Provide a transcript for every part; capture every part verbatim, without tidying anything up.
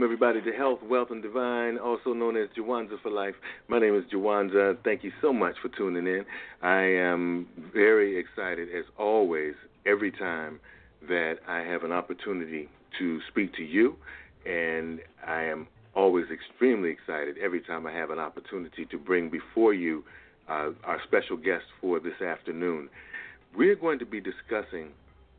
everybody, to Health, Wealth, and Divine, also known as Jawanza for Life. My name is Jawanza. Thank you so much for tuning in. I am very excited, as always, every time that I have an opportunity to speak to you, and I am always extremely excited every time I have an opportunity to bring before you uh, our special guest for this afternoon. We're going to be discussing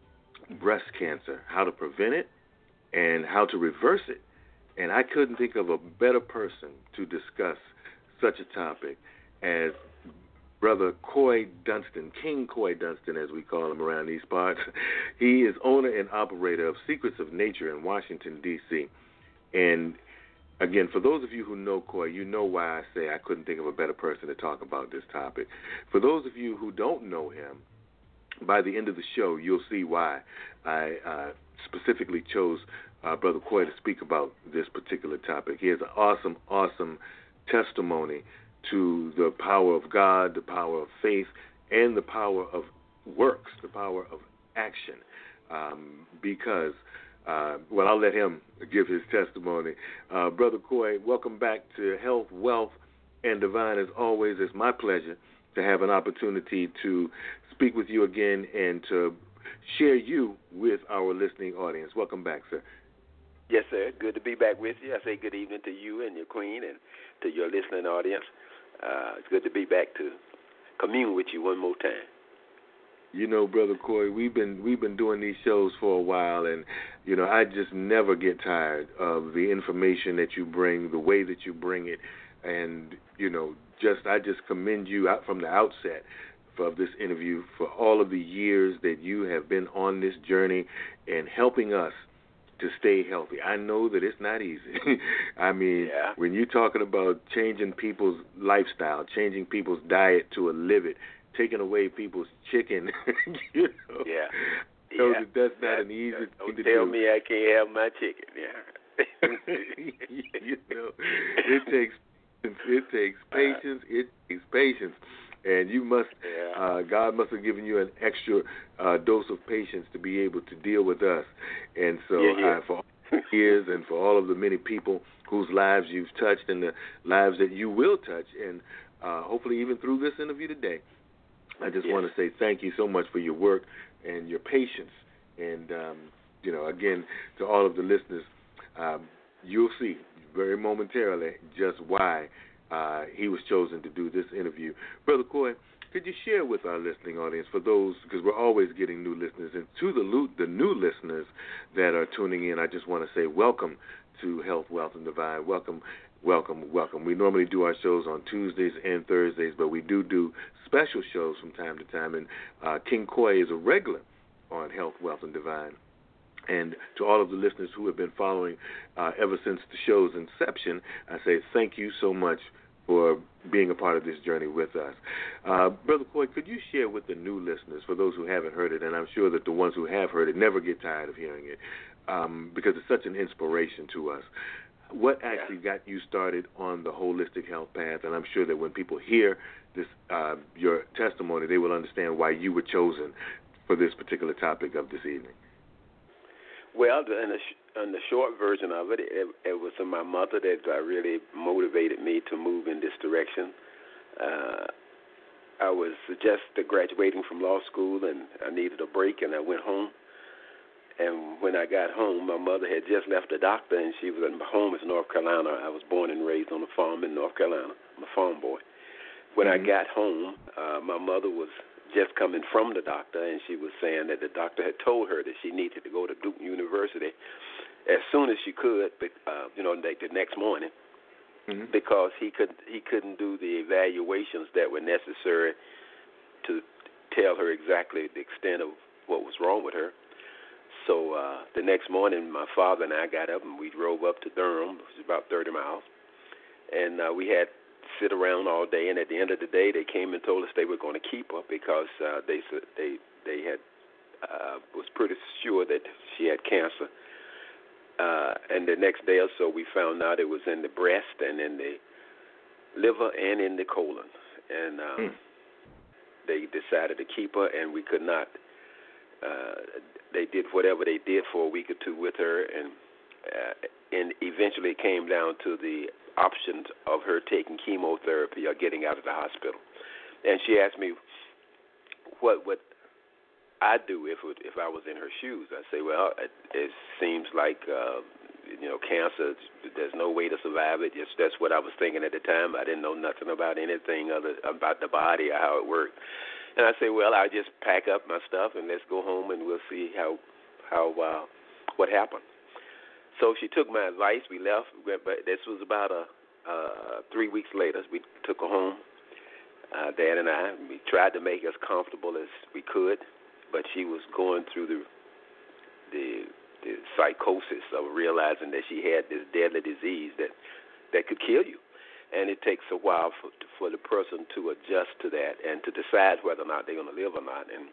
breast cancer, how to prevent it, and how to reverse it. And I couldn't think of a better person to discuss such a topic as Brother Coy Dunston, King Coy Dunston, as we call him around these parts. He is owner and operator of Secrets of Nature in Washington, D C. And again, for those of you who know Coy, you know why I say I couldn't think of a better person to talk about this topic. For those of you who don't know him, by the end of the show, you'll see why I uh, specifically chose uh, Brother Coy to speak about this particular topic. He has an awesome, awesome testimony to the power of God, the power of faith, and the power of works, the power of action. Um, because, uh, well, I'll let him give his testimony. Uh, Brother Coy, welcome back to Health, Wealth, and Divine. As always, it's my pleasure to have an opportunity to speak with you again and to share you with our listening audience. Welcome back, sir. Yes, sir. Good to be back with you. I say good evening to you and your queen and to your listening audience. Uh, it's good to be back to commune with you one more time. You know, Brother Coy, we've been we've been doing these shows for a while, and you know, I just never get tired of the information that you bring, the way that you bring it, and you know, just I just commend you out from the outset of this interview for all of the years that you have been on this journey and helping us to stay healthy. I know that it's not easy. I mean, yeah. when you're talking about changing people's lifestyle, changing people's diet to a live it, taking away people's chicken, you know, yeah. know yeah. that that's not yeah. an easy yeah. thing Don't to tell do. me I can't have my chicken. Yeah. You know, it takes it takes patience. It takes patience. And you must, yeah. uh, God must have given you an extra uh, dose of patience to be able to deal with us. And so yeah, yeah. Uh, for all the years and for all of the many people whose lives you've touched and the lives that you will touch, and uh, hopefully even through this interview today, I just yes. want to say thank you so much for your work and your patience. And, um, you know, again, to all of the listeners, um, you'll see very momentarily just why Uh, he was chosen to do this interview. Brother Coy, could you share with our listening audience, for those, because we're always getting new listeners, and to the, the new listeners that are tuning in, I just want to say welcome to Health, Wealth, and Divine. Welcome, welcome, welcome. We normally do our shows on Tuesdays and Thursdays, but we do do special shows from time to time, and uh, King Coy is a regular on Health, Wealth, and Divine. And to all of the listeners who have been following uh, ever since the show's inception, I say thank you so much for being a part of this journey with us. Uh, Brother Coy, could you share with the new listeners, for those who haven't heard it, and I'm sure that the ones who have heard it never get tired of hearing it, um, because it's such an inspiration to us, what actually yeah. got you started on the holistic health path? And I'm sure that when people hear this, uh, your testimony, they will understand why you were chosen for this particular topic of this evening. Well, in the, in the short version of it, it, it was my mother that uh, really motivated me to move in this direction. Uh, I was just graduating from law school, and I needed a break, and I went home. And when I got home, my mother had just left the doctor, and she was at my home in North Carolina. I was born and raised on a farm in North Carolina. I'm a farm boy. When mm-hmm. I got home, uh, my mother was just coming from the doctor, and she was saying that the doctor had told her that she needed to go to Duke University as soon as she could, but, uh, you know, like the next morning, mm-hmm. because he could he couldn't do the evaluations that were necessary to tell her exactly the extent of what was wrong with her. So uh, the next morning, my father and I got up and we drove up to Durham, which is about thirty miles, and uh, we had sit around all day, and at the end of the day, they came and told us they were going to keep her because uh, they they they had uh, was pretty sure that she had cancer. Uh, and the next day or so, we found out it was in the breast and in the liver and in the colon, and um, mm. they decided to keep her, and we could not. Uh, they did whatever they did for a week or two with her, and uh, and eventually it came down to the options of her taking chemotherapy or getting out of the hospital. And she asked me what would I do if it, if I was in her shoes. I say, well, it, it seems like uh, you know, cancer. There's no way to survive it. Just that's what I was thinking at the time. I didn't know nothing about anything other about the body or how it worked. And I say, well, I just pack up my stuff and let's go home and we'll see how how uh, what happened. So she took my advice. We left, but this was about a uh, three weeks later. We took her home. Uh, Dad and I. We tried to make as comfortable as we could, but she was going through the the, the psychosis of realizing that she had this deadly disease that that could kill you. And it takes a while for, for the person to adjust to that and to decide whether or not they're going to live or not. And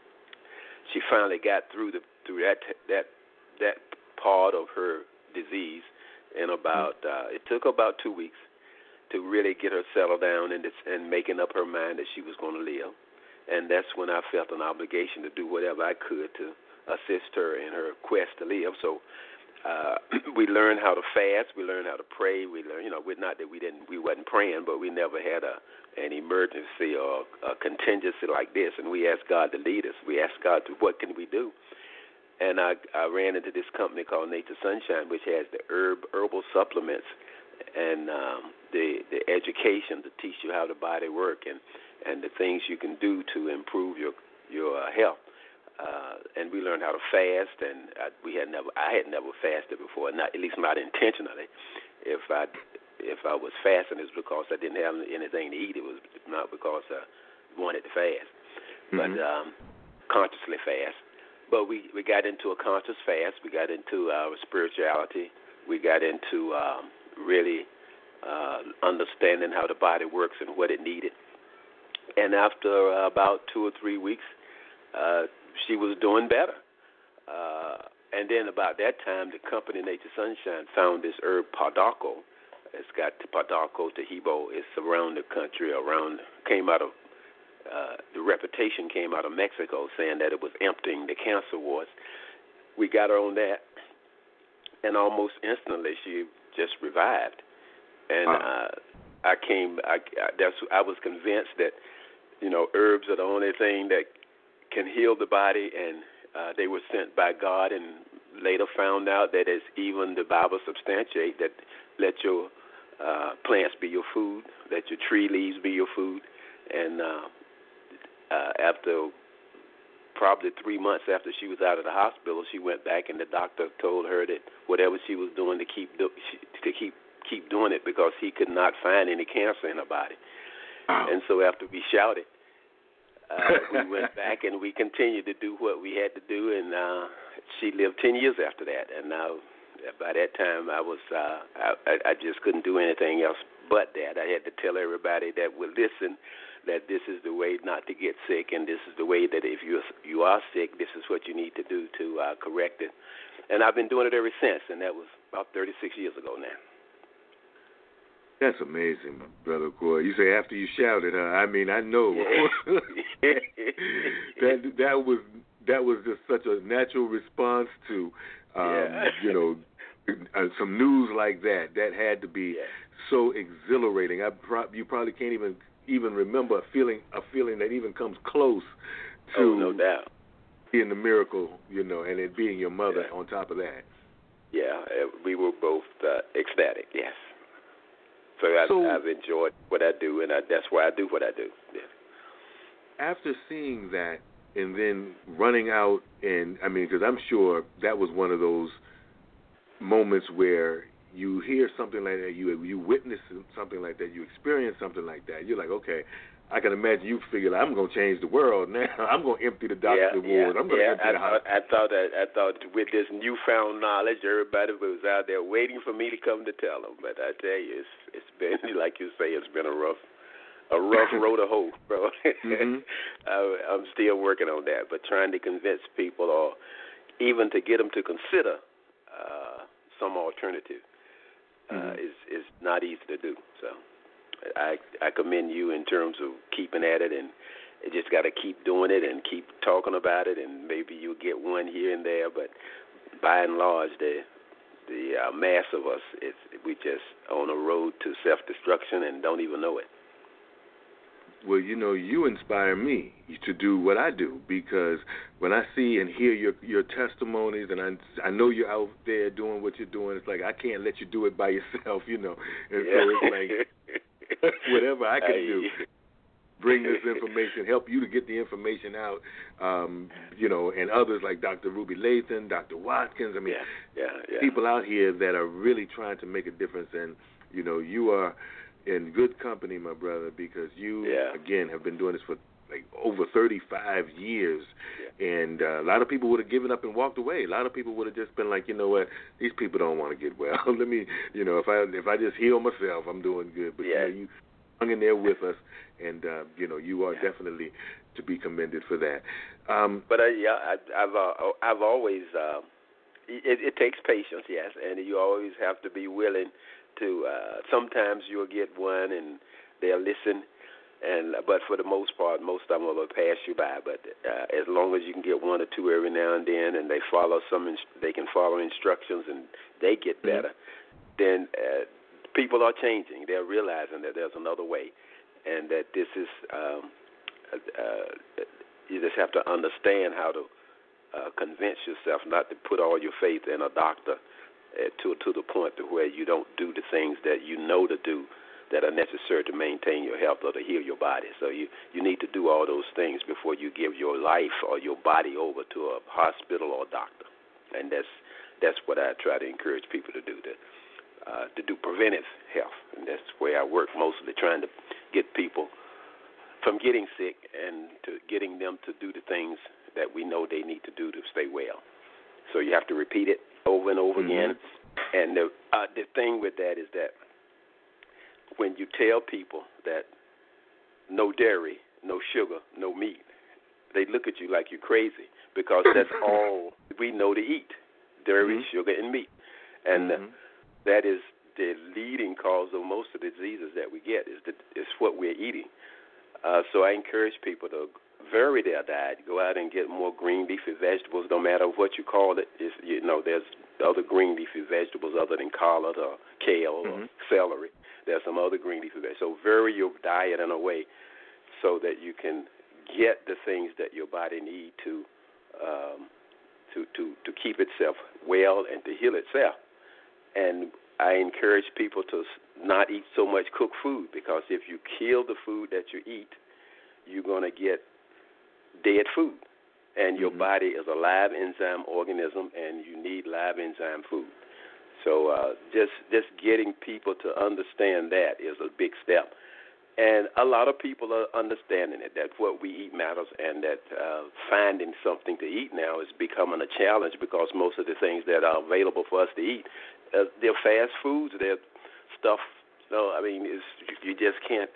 she finally got through the through that that that part of her disease in about uh, it took about two weeks to really get her settled down and, and making up her mind that she was going to live. And that's when I felt an obligation to do whatever I could to assist her in her quest to live. So uh, we learned how to fast. We learned how to pray. We learned, you know, we're not that we didn't, we wasn't praying, but we never had a an emergency or a contingency like this. And we asked God to lead us. We asked God to, what can we do? And I, I ran into this company called Nature Sunshine, which has the herb herbal supplements and um, the the education to teach you how the body works and, and the things you can do to improve your your uh, health. Uh, and we learned how to fast, and I, we had never I had never fasted before, not at least not intentionally. If I if I was fasting, it's because I didn't have anything to eat. It was not because I wanted to fast, mm-hmm. but um, consciously fast. But we, we got into a conscious fast. We got into our spirituality. We got into um, really uh, understanding how the body works and what it needed. And after uh, about two or three weeks, uh, she was doing better. Uh, and then about that time, the company Nature Sunshine found this herb Pardalco. It's got Pardalco, Tahibo. It's around the country, around, came out of Uh, the reputation came out of Mexico saying that it was emptying the cancer wards. We got her on that, and almost instantly she just revived. And wow. uh, I came, I, I, that's, I was convinced that, you know, herbs are the only thing that can heal the body, and uh, they were sent by God, and later found out that it's even the Bible substantiate that let your uh, plants be your food, let your tree leaves be your food, and uh, Uh, after probably three months after she was out of the hospital, she went back, and the doctor told her that whatever she was doing to keep do, she, to keep keep doing it because he could not find any cancer in her body. Wow. And so after we shouted, uh, we went back and we continued to do what we had to do, and uh, she lived ten years after that. And now, by that time, I was uh, I, I just couldn't do anything else but that. I had to tell everybody that would listen that this is the way not to get sick, and this is the way that if you you are sick, this is what you need to do to uh, correct it. And I've been doing it ever since, and that was about thirty-six years ago now. That's amazing, Brother Coy. You say after you shouted, huh? I mean, I know. Yeah. that that was that was just such a natural response to, um, yeah. you know, uh, some news like that. That had to be yeah. so exhilarating. I pro- you probably can't even. even remember a feeling a feeling that even comes close to oh, no doubt. being the miracle, you know, and it being your mother yeah. on top of that. Yeah, we were both uh, ecstatic, yes. So, I, so I've enjoyed what I do, and I, that's why I do what I do. Yeah. After seeing that and then running out, and I mean, because I'm sure that was one of those moments where you hear something like that, you you witness something like that, you experience something like that. You're like, okay, I can imagine you figure, like, I'm going to change the world now. I'm going to empty the doctor's yeah, ward. Yeah, I'm going yeah. to empty I the thought, hospital. I thought that I thought with this newfound knowledge, everybody was out there waiting for me to come to tell them. But I tell you, it's it's been like you say, it's been a rough a rough road to hoe, bro. mm-hmm. I, I'm still working on that, but trying to convince people, or even to get them to consider uh, some alternative. Uh, is is not easy to do. So I I commend you in terms of keeping at it, and you just got to keep doing it and keep talking about it, and maybe you'll get one here and there. But by and large, the the uh, mass of us, it's, we just on a road to self-destruction and don't even know it. Well, you know, you inspire me to do what I do, because when I see and hear your your testimonies, and I I know you're out there doing what you're doing, it's like I can't let you do it by yourself, you know. And yeah. so it's like whatever I can do, bring this information, help you to get the information out, um, you know, and others like Doctor Ruby Lathan, Doctor Watkins. I mean, yeah, yeah, yeah. people out here that are really trying to make a difference, and you know, you are in good company, my brother, because you, yeah. again, have been doing this for like over thirty-five years, yeah. and uh, a lot of people would have given up and walked away. A lot of people would have just been like, you know what, these people don't want to get well. Let me, you know, if I if I just heal myself, I'm doing good. But yeah. you know, you hung in there with us, and uh, you know, you are yeah. definitely to be commended for that. Um, but uh, yeah, I, I've uh, I've always uh, it, it takes patience, yes, and you always have to be willing to. Uh, sometimes you'll get one, and they'll listen. And but for the most part, most of them will pass you by. But uh, as long as you can get one or two every now and then, and they follow some, they can follow instructions, and they get better. Mm-hmm. Then uh, people are changing. They're realizing that there's another way, and that this is. Um, uh, you just have to understand how to uh, convince yourself not to put all your faith in a doctor uh, to to the point to where you don't do the things that you know to do, that are necessary to maintain your health or to heal your body. So you, you need to do all those things before you give your life or your body over to a hospital or a doctor. And that's that's what I try to encourage people to do, to uh, to do preventive health. And that's where I work mostly, trying to get people from getting sick and to getting them to do the things that we know they need to do to stay well. So you have to repeat it over and over mm-hmm. again. And the uh, the thing with that is that when you tell people that no dairy, no sugar, no meat, they look at you like you're crazy, because that's all we know to eat, dairy, mm-hmm. sugar, and meat. And mm-hmm. uh, that is the leading cause of most of the diseases that we get, is, the, is what we're eating. Uh, so I encourage people to vary their diet, go out and get more green leafy vegetables, no matter what you call it. It's, you know, there's other green leafy vegetables other than collard or kale mm-hmm. or celery. There's some other green leafy vegetables. So vary your diet in a way so that you can get the things that your body needs to, um, to to to keep itself well and to heal itself. And I encourage people to not eat so much cooked food, because if you kill the food that you eat, you're going to get dead food. And your mm-hmm. body is a live enzyme organism, and you need live enzyme food. So uh, just just getting people to understand that is a big step. And a lot of people are understanding it, that what we eat matters, and that uh, finding something to eat now is becoming a challenge, because most of the things that are available for us to eat, uh, they're fast foods, they're stuff, you know, I mean, it's, you just can't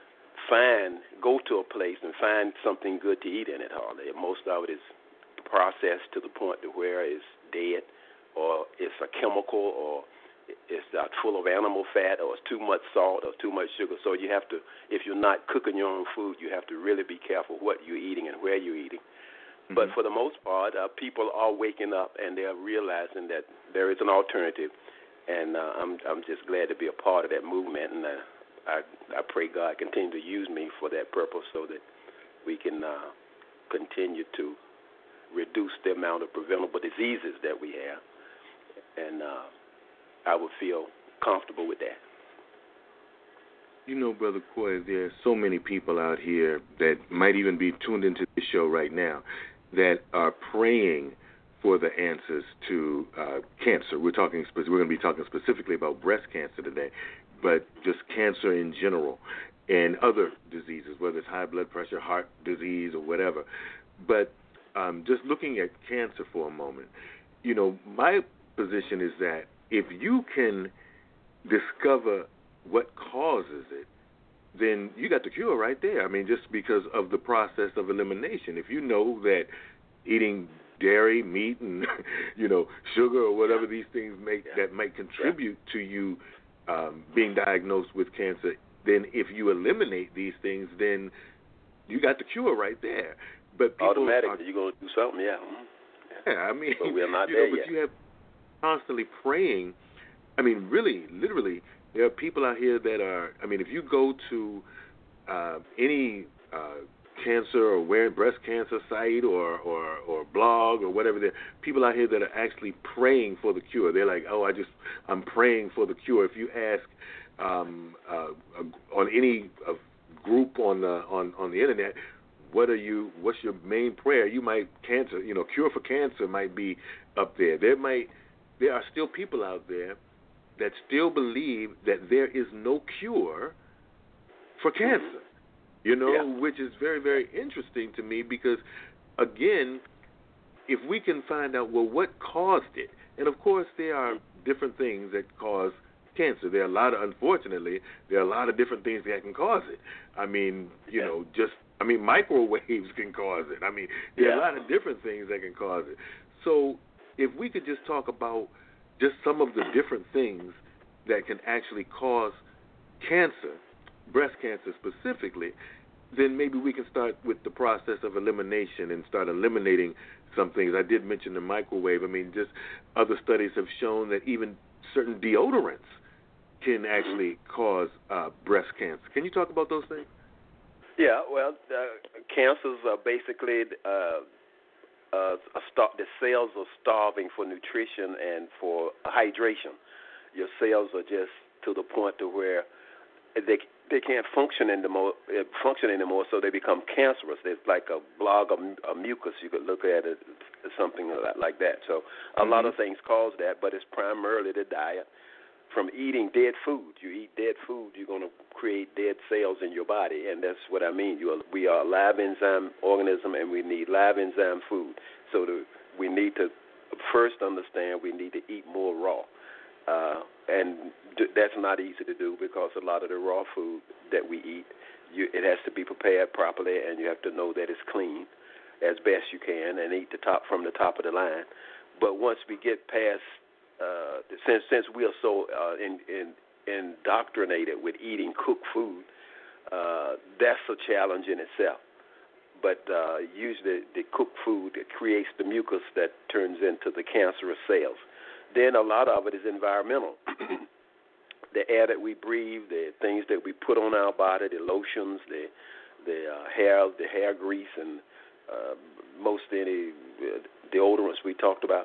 find, go to a place and find something good to eat in it hardly. Most of it is processed to the point to where it's dead, or it's a chemical, or it's uh, full of animal fat, or it's too much salt, or too much sugar. So you have to, if you're not cooking your own food, you have to really be careful what you're eating and where you're eating. Mm-hmm. But for the most part, uh, people are waking up, and they're realizing that there is an alternative. And uh, I'm I'm just glad to be a part of that movement, and uh, I I pray God continue to use me for that purpose, so that we can uh, continue to reduce the amount of preventable diseases that we have. And uh, I would feel comfortable with that. You know, Brother Coy, there are so many people out here that might even be tuned into this show right now that are praying for the answers to uh, cancer. We're talking. We're going to be talking specifically about breast cancer today, but just cancer in general and other diseases, whether it's high blood pressure, heart disease, or whatever. But um, just looking at cancer for a moment, you know, my position is that if you can discover what causes it, then you got the cure right there. I mean, just because of the process of elimination. If you know that eating dairy, meat, and you know, sugar or whatever these things make yeah. that might contribute yeah. to you um, being diagnosed with cancer, then if you eliminate these things, then you got the cure right there. But people automatically, are, you're going to do something, yeah. Yeah, I mean, but we're not you there know, but yet. you have constantly praying. I mean, really, literally, there are people out here that are. I mean, if you go to uh, any uh, cancer or where breast cancer site or, or or blog or whatever, there are people out here that are actually praying for the cure. They're like, oh, I just I'm praying for the cure. If you ask um, uh, on any uh, group on the on on the internet, what are you? What's your main prayer? You might cancer, you know, cure for cancer might be up there. There might there are still people out there that still believe that there is no cure for cancer. You know, yeah. which is very, very interesting to me because, again, if we can find out, well, what caused it? And, of course, there are different things that cause cancer. There are a lot of, unfortunately, there are a lot of different things that can cause it. I mean, you yeah. know, just, I mean, microwaves can cause it. I mean, there yeah. are a lot of different things that can cause it. So if we could just talk about just some of the different things that can actually cause cancer, breast cancer specifically, then maybe we can start with the process of elimination and start eliminating some things. I did mention the microwave. I mean, just other studies have shown that even certain deodorants can actually cause uh, breast cancer. Can you talk about those things? Yeah, well, uh, cancers are basically uh, uh, a star- the cells are starving for nutrition and for hydration. Your cells are just to the point to where they they can't function anymore, function anymore, so they become cancerous. It's like a blob of, of mucus. You could look at it as something like that. So a mm-hmm. lot of things cause that, but it's primarily the diet. From eating dead food, you eat dead food, you're going to create dead cells in your body, and that's what I mean. You are, we are a live enzyme organism, and we need live enzyme food. So the, we need to first understand we need to eat more raw. Uh, and d- that's not easy to do because a lot of the raw food that we eat, you, it has to be prepared properly, and you have to know that it's clean as best you can and eat the top from the top of the line. But once we get past, uh, since since we are so uh, in, in, indoctrinated with eating cooked food, uh, that's a challenge in itself. But uh, usually the cooked food it creates the mucus that turns into the cancerous cells. Then a lot of it is environmental. The air that we breathe, the things that we put on our body, the lotions, the the uh, hair, the hair grease, and uh, most any uh, deodorants we talked about.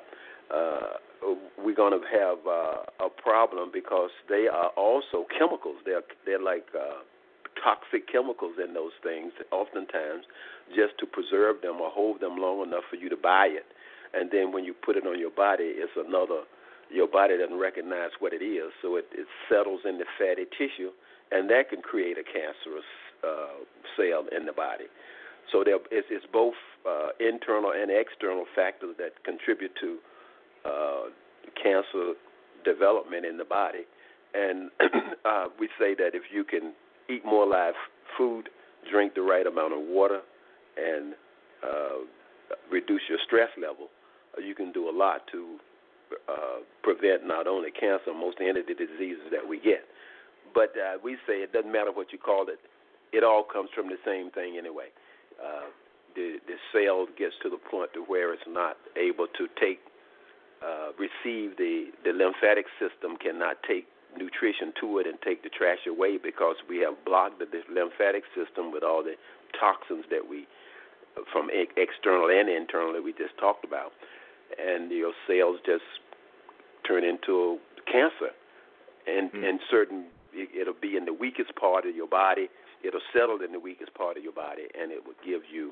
Uh, we're going to have uh, a problem because they are also chemicals. They're they're like uh, toxic chemicals in those things. Oftentimes, just to preserve them or hold them long enough for you to buy it, and then when you put it on your body, it's another. Your body doesn't recognize what it is, so it, it settles in the fatty tissue, and that can create a cancerous uh, cell in the body. So there, it's, it's both uh, internal and external factors that contribute to uh, cancer development in the body. And uh, we say that if you can eat more live food, drink the right amount of water, and uh, reduce your stress level, you can do a lot to Uh, prevent not only cancer, most any of the diseases that we get. But uh, we say it doesn't matter what you call it. It all comes from the same thing anyway. Uh, the, the cell gets to the point to where it's not able to take, uh, receive the, the lymphatic system cannot take nutrition to it and take the trash away because we have blocked the, the lymphatic system with all the toxins that we, from e- external and internal that we just talked about. And your cells just turn into cancer. And mm. and certain, it, it'll be in the weakest part of your body. It'll settle in the weakest part of your body, and it will give you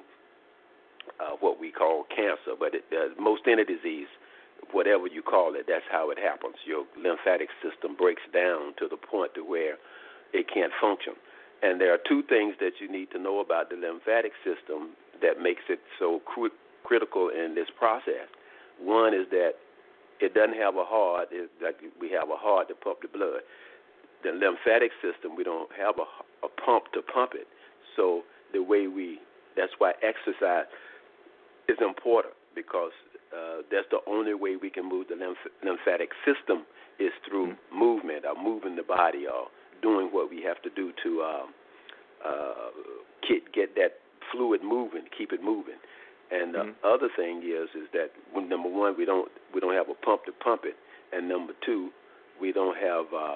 uh, what we call cancer. But it, uh, most any disease, whatever you call it, that's how it happens. Your lymphatic system breaks down to the point to where it can't function. And there are two things that you need to know about the lymphatic system that makes it so cr- critical in this process. One is that it doesn't have a heart. It's like we have a heart to pump the blood. The lymphatic system, we don't have a, a pump to pump it. So the way we, that's why exercise is important because uh, that's the only way we can move the lymph, lymphatic system is through mm-hmm. movement or moving the body or doing what we have to do to um, uh, get, get that fluid moving, keep it moving. And the mm-hmm. other thing is, is that when, number one, we don't we don't have a pump to pump it. and number two, we don't have uh,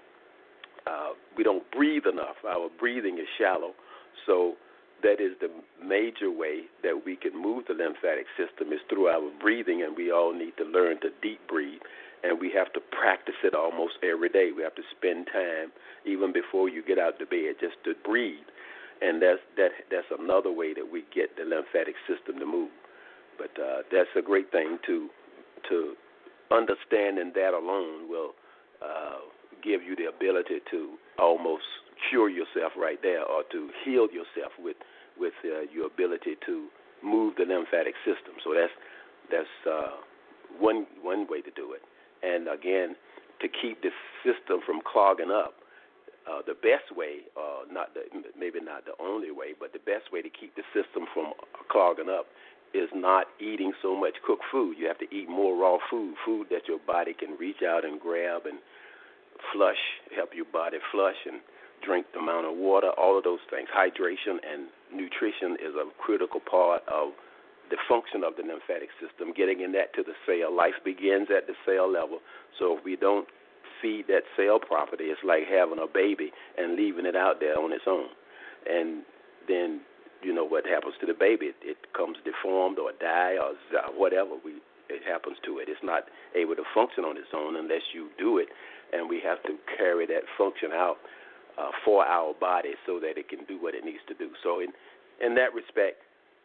uh, we don't breathe enough. Our breathing is shallow, so that is the major way that we can move the lymphatic system is through our breathing, and we all need to learn to deep breathe, and we have to practice it almost every day. We have to spend time, even before you get out of bed, just to breathe, and that's that that's another way that we get the lymphatic system to move. But uh, that's a great thing to to understanding that alone will uh, give you the ability to almost cure yourself right there, or to heal yourself with with uh, your ability to move the lymphatic system. So that's that's uh, one one way to do it. And again, to keep the system from clogging up, uh, the best way, uh, not the, maybe not the only way, but the best way to keep the system from clogging up is not eating so much cooked food. You have to eat more raw food, food that your body can reach out and grab and flush, help your body flush, and drink the amount of water, all of those things. Hydration and nutrition is a critical part of the function of the lymphatic system, getting in that to the cell. Life begins at the cell level, so if we don't feed that cell properly, it's like having a baby and leaving it out there on its own. And then, you know what happens to the baby. It, it becomes deformed or die or whatever we, it happens to it. It's not able to function on its own unless you do it, and we have to carry that function out uh, for our body so that it can do what it needs to do. So in, in that respect,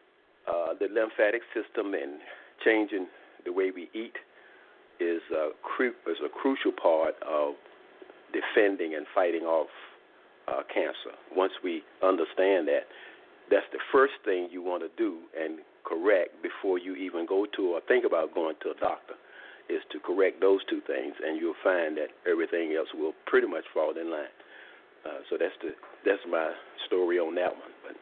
uh, the lymphatic system and changing the way we eat is a, cru- is a crucial part of defending and fighting off uh, cancer. Once we understand that, that's the first thing you want to do and correct before you even go to or think about going to a doctor, is to correct those two things, and you'll find that everything else will pretty much fall in line. Uh, so that's the that's my story on that one. But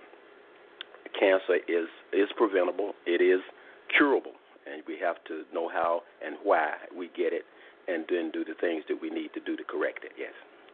cancer is is preventable. It is curable, and we have to know how and why we get it, and then do the things that we need to do to correct it. Yes.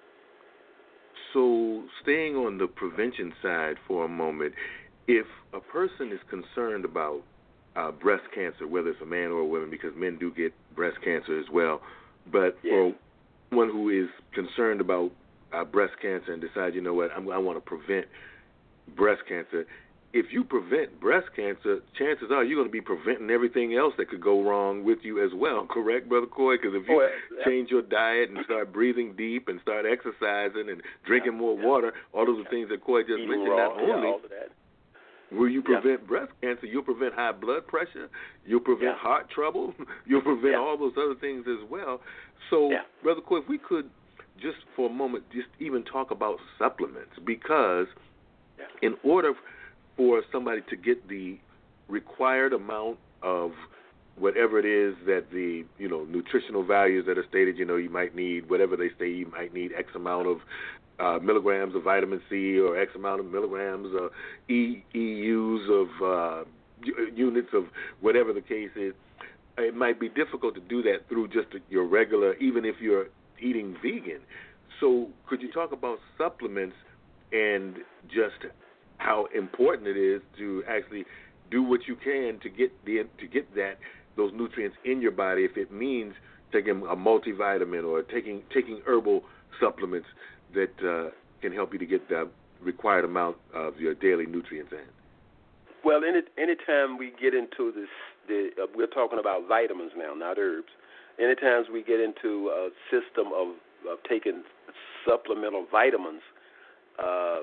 So staying on the prevention side for a moment, if a person is concerned about uh, breast cancer, whether it's a man or a woman, because men do get breast cancer as well, but yes. for someone who is concerned about uh, breast cancer and decide, you know what, I'm, I want to prevent breast cancer, if you prevent breast cancer, chances are you're going to be preventing everything else that could go wrong with you as well, correct, Brother Coy? Because if you oh, yeah. change your diet and start breathing deep and start exercising and drinking yeah, more yeah. water, all those are things that Coy just Eating mentioned, raw, not only yeah, all of that. will you prevent yeah. breast cancer, you'll prevent high blood pressure, you'll prevent yeah. heart trouble, you'll prevent yeah. all those other things as well. So, yeah. Brother Coy, if we could just for a moment just even talk about supplements, because yeah. in order for somebody to get the required amount of whatever it is that the, you know, nutritional values that are stated, you know, you might need, whatever they say, you might need X amount of uh, milligrams of vitamin C or X amount of milligrams of E EUs of uh, units of whatever the case is. It might be difficult to do that through just your regular, even if you're eating vegan. So could you talk about supplements and just how important it is to actually do what you can to get the to get that those nutrients in your body, if it means taking a multivitamin or taking taking herbal supplements that uh, can help you to get the required amount of your daily nutrients in? Well, any anytime we get into this, the, uh, we're talking about vitamins now, not herbs. Anytime we get into a system of, of taking supplemental vitamins, uh,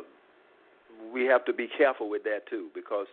we have to be careful with that too, because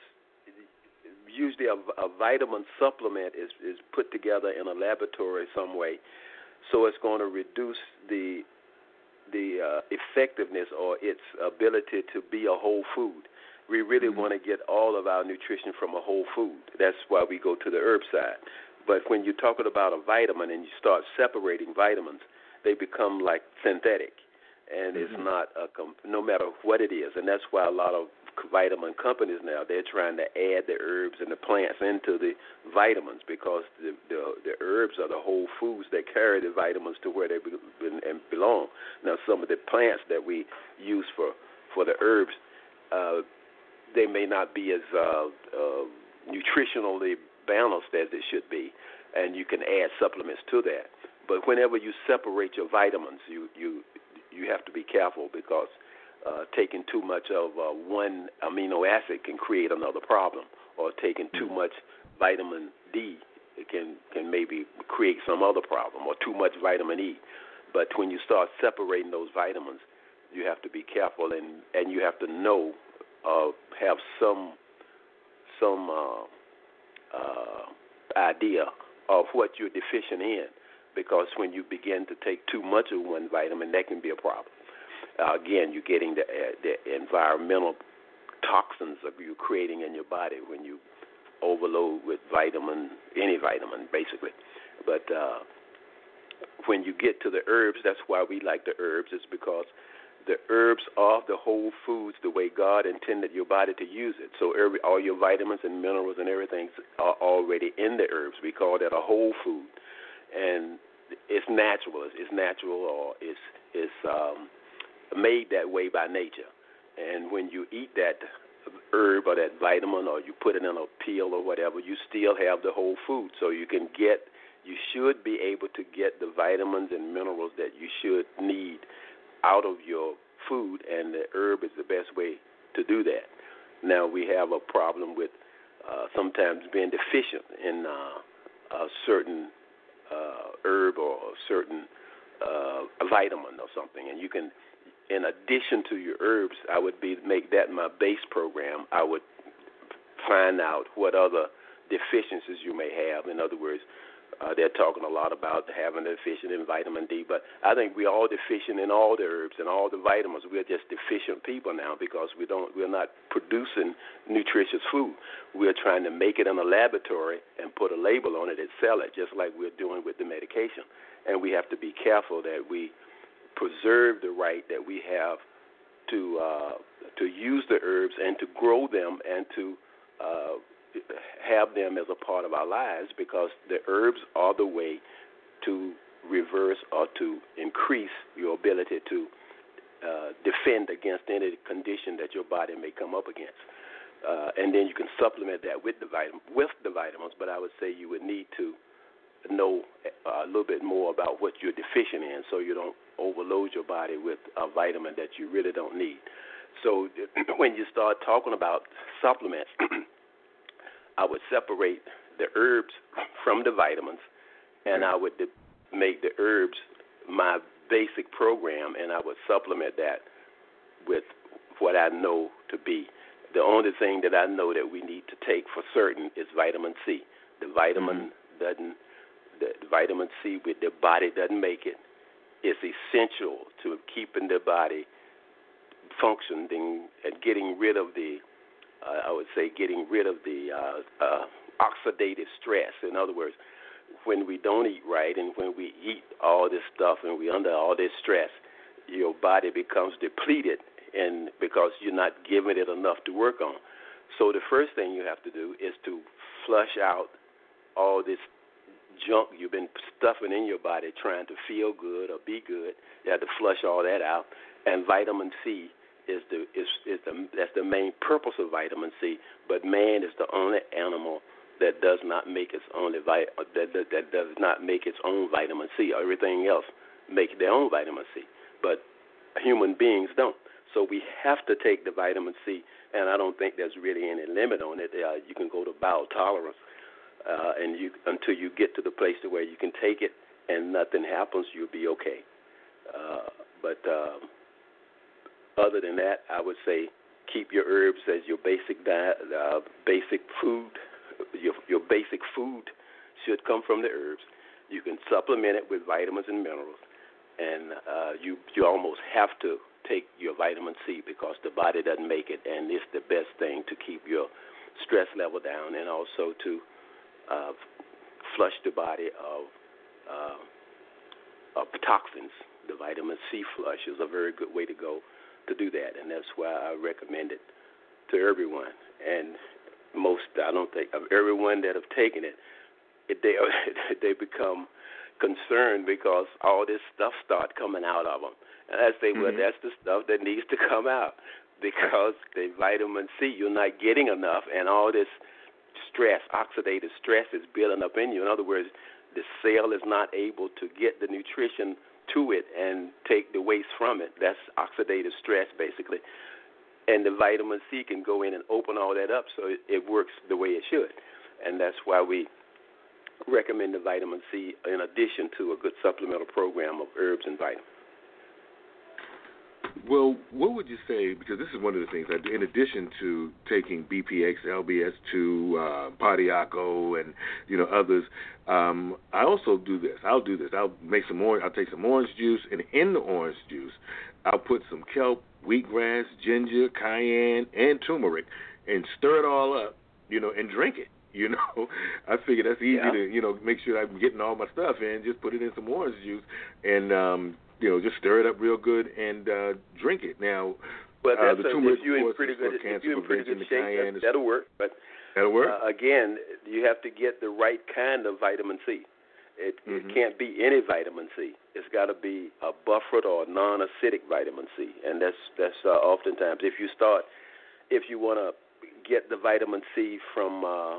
usually a, a vitamin supplement is, is put together in a laboratory some way, so it's going to reduce the the uh, effectiveness or its ability to be a whole food. We really mm-hmm. want to get all of our nutrition from a whole food. That's why we go to the herb side. But when you're talking about a vitamin and you start separating vitamins, they become like synthetic. And mm-hmm. it's not, a com- no matter what it is. And that's why a lot of vitamin companies now, they're trying to add the herbs and the plants into the vitamins, because the the, the herbs are the whole foods that carry the vitamins to where they be, and belong. Now, some of the plants that we use for, for the herbs, uh, they may not be as uh, uh, nutritionally balanced as they should be, and you can add supplements to that. But whenever you separate your vitamins, you you you have to be careful because uh, taking too much of uh, one amino acid can create another problem, or taking too much vitamin D it can can maybe create some other problem, or too much vitamin E. But when you start separating those vitamins, you have to be careful, and, and you have to know, uh, have some some uh, uh, idea of what you're deficient in, because when you begin to take too much of one vitamin, that can be a problem. Uh, again, you're getting the, uh, the environmental toxins that you're creating in your body when you overload with vitamin, any vitamin, basically. But uh, when you get to the herbs, that's why we like the herbs, is because the herbs are the whole foods the way God intended your body to use it. So every, all your vitamins and minerals and everything are already in the herbs. We call that a whole food. And it's natural. It's natural, or it's, it's um, made that way by nature. And when you eat that herb or that vitamin, or you put it in a pill or whatever, you still have the whole food. So you can get, you should be able to get the vitamins and minerals that you should need out of your food, and the herb is the best way to do that. Now, we have a problem with uh, sometimes being deficient in uh, a certain uh, herb or a certain uh, vitamin or something, and you can, in addition to your herbs, I would be make that my base program. I would find out what other deficiencies you may have. In other words, uh, they're talking a lot about having deficient in vitamin D, but I think we're all deficient in all the herbs and all the vitamins. We're just deficient people now because we don't, we're not producing nutritious food. We're trying to make it in a laboratory and put a label on it and sell it, just like we're doing with the medication. And we have to be careful that we preserve the right that we have to uh, to use the herbs and to grow them and to uh, have them as a part of our lives, because the herbs are the way to reverse or to increase your ability to uh, defend against any condition that your body may come up against. Uh, and then you can supplement that with the vitamin, with the vitamins, but I would say you would need to know a little bit more about what you're deficient in, so you don't overload your body with a vitamin that you really don't need. So when you start talking about supplements, I would separate the herbs from the vitamins, and I would make the herbs my basic program, and I would supplement that with what I know to be. The only thing that I know that we need to take for certain is vitamin C. The vitamin mm-hmm. doesn't, the vitamin C, with the body doesn't make it. It's essential to keeping the body functioning and getting rid of the, uh, I would say, getting rid of the uh, uh, oxidative stress. In other words, when we don't eat right and when we eat all this stuff and we're under all this stress, your body becomes depleted, and because you're not giving it enough to work on. So the first thing you have to do is to flush out all this junk you've been stuffing in your body trying to feel good or be good. You have to flush all that out. And vitamin C is the is is the that's the main purpose of vitamin C. But man is the only animal that does not make its own that, that that does not make its own vitamin C. Everything else make their own vitamin C, but human beings don't. So we have to take the vitamin C, and I don't think there's really any limit on it. Uh, you can go to bowel tolerance, uh, and you until you get to the place to where you can take it and nothing happens, you'll be okay. Uh, but um, other than that, I would say keep your herbs as your basic diet, uh, basic food. Your, your basic food should come from the herbs. You can supplement it with vitamins and minerals, and uh, you you almost have to take your vitamin C because the body doesn't make it, and it's the best thing to keep your stress level down and also to uh, flush the body of, uh, of toxins. The vitamin C flush is a very good way to go to do that, and that's why I recommend it to everyone. And most, I don't think, of everyone that have taken it, it they they become concerned because all this stuff start coming out of them. And I say, well, mm-hmm. that's the stuff that needs to come out because the vitamin C, you're not getting enough, and all this stress, oxidative stress, is building up in you. In other words, the cell is not able to get the nutrition to it and take the waste from it. That's oxidative stress, basically. And the vitamin C can go in and open all that up so it, it works the way it should. And that's why we recommend the vitamin C in addition to a good supplemental program of herbs and vitamins. Well, what would you say, because this is one of the things, I, in addition to taking B P X, L B S two, uh, Padiaco, and, you know, others, um, I also do this. I'll do this. I'll make some orange, I'll take some orange juice, and in the orange juice, I'll put some kelp, wheatgrass, ginger, cayenne, and turmeric, and stir it all up, you know, and drink it. You know, I figure that's easy yeah. to, you know, make sure I'm getting all my stuff in. Just put it in some orange juice and, um, you know, just stir it up real good and uh, drink it. Now, well, uh, that's the a, turmeric, if you're in of course, pretty is good, for if cancer you're in pretty prevention. good shape, that, that'll work. But that'll work. Uh, again, you have to get the right kind of vitamin C. It, mm-hmm. it can't be any vitamin C. It's got to be a buffered or non-acidic vitamin C, and that's that's uh, oftentimes if you start, if you want to get the vitamin C from uh,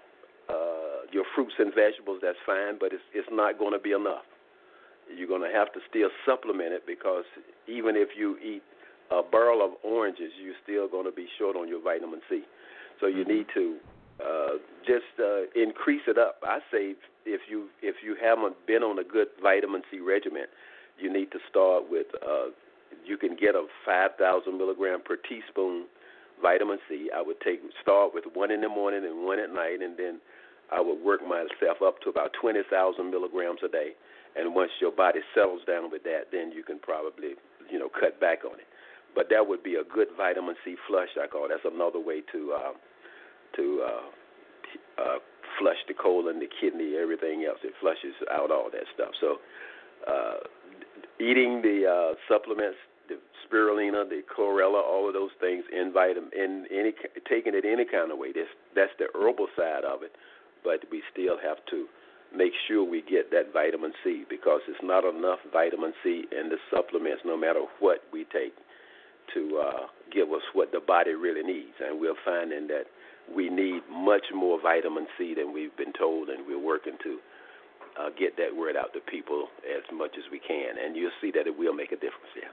uh, your fruits and vegetables, that's fine, but it's it's not going to be enough. You're going to have to still supplement it because even if you eat a barrel of oranges, you're still going to be short on your vitamin C. So you need to uh, just uh, increase it up. I say if you if you haven't been on a good vitamin C regimen, you need to start with, uh, you can get a five thousand milligram per teaspoon vitamin C. I would take start with one in the morning and one at night, and then I would work myself up to about twenty thousand milligrams a day. And once your body settles down with that, then you can probably, you know, cut back on it. But that would be a good vitamin C flush, I call it. That's another way to uh, to uh, uh, flush the colon, the kidney, everything else. It flushes out all that stuff. So uh, eating the uh, supplements, the spirulina, the chlorella, all of those things in vitamin, in any taking it any kind of way. That's that's the herbal side of it. But we still have to make sure we get that vitamin C because it's not enough vitamin C in the supplements, no matter what we take, to uh, give us what the body really needs. And we're finding that we need much more vitamin C than we've been told, and we're working to uh, get that word out to people as much as we can. And you'll see that it will make a difference, yeah.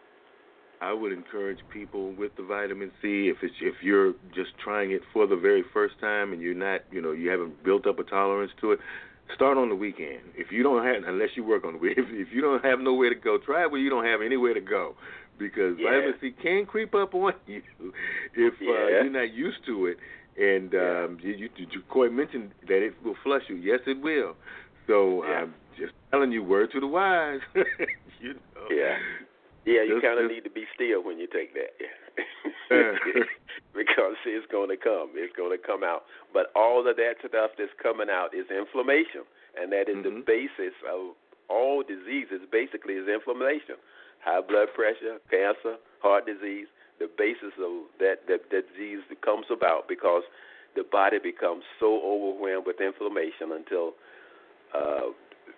I would encourage people with the vitamin C, if it's if you're just trying it for the very first time and you're not, you know, you haven't built up a tolerance to it, start on the weekend. If you don't have, unless you work on the weekend, if, if you don't have nowhere to go, try it where you don't have anywhere to go, because yeah. vitamin C can creep up on you if yeah. uh, you're not used to it. And um, you, you, you, Coy mentioned that it will flush you. Yes, it will. So yeah. I'm just telling you, word to the wise. you know. Yeah. Yeah, you kind of just, need to be still when you take that, yeah. because it's going to come. It's going to come out. But all of that stuff that's coming out is inflammation, and that is mm-hmm. the basis of all diseases. Basically, is inflammation, high blood pressure, cancer, heart disease. The basis of that that, that disease comes about because the body becomes so overwhelmed with inflammation until. Uh,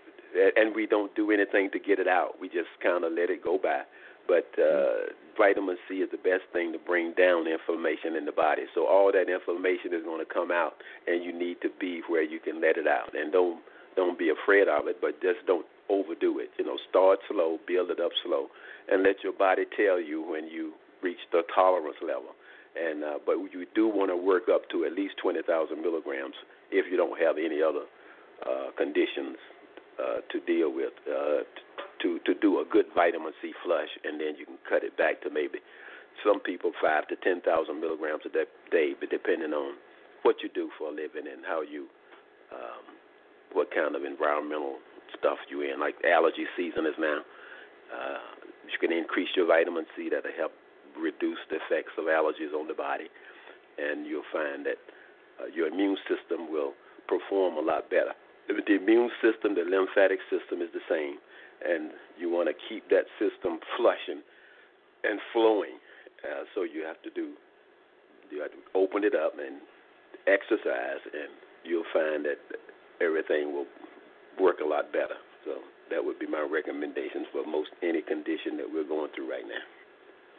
And we don't do anything to get it out. We just kind of let it go by. But uh, mm-hmm. vitamin C is the best thing to bring down inflammation in the body. So all that inflammation is going to come out, and you need to be where you can let it out. And don't don't be afraid of it, but just don't overdo it. You know, start slow, build it up slow, and let your body tell you when you reach the tolerance level. And uh, but you do want to work up to at least twenty thousand milligrams if you don't have any other uh, conditions. Uh, to deal with, uh, to to do a good vitamin C flush, and then you can cut it back to maybe some people five to ten thousand milligrams a day, but depending on what you do for a living and how you, um, what kind of environmental stuff you in. Like allergy season is now, uh, you can increase your vitamin C that'll help reduce the effects of allergies on the body, and you'll find that uh, your immune system will perform a lot better. The immune system, the lymphatic system is the same, and you want to keep that system flushing and flowing. Uh, so you have to do, you have to open it up and exercise, and you'll find that everything will work a lot better. So that would be my recommendations for most any condition that we're going through right now.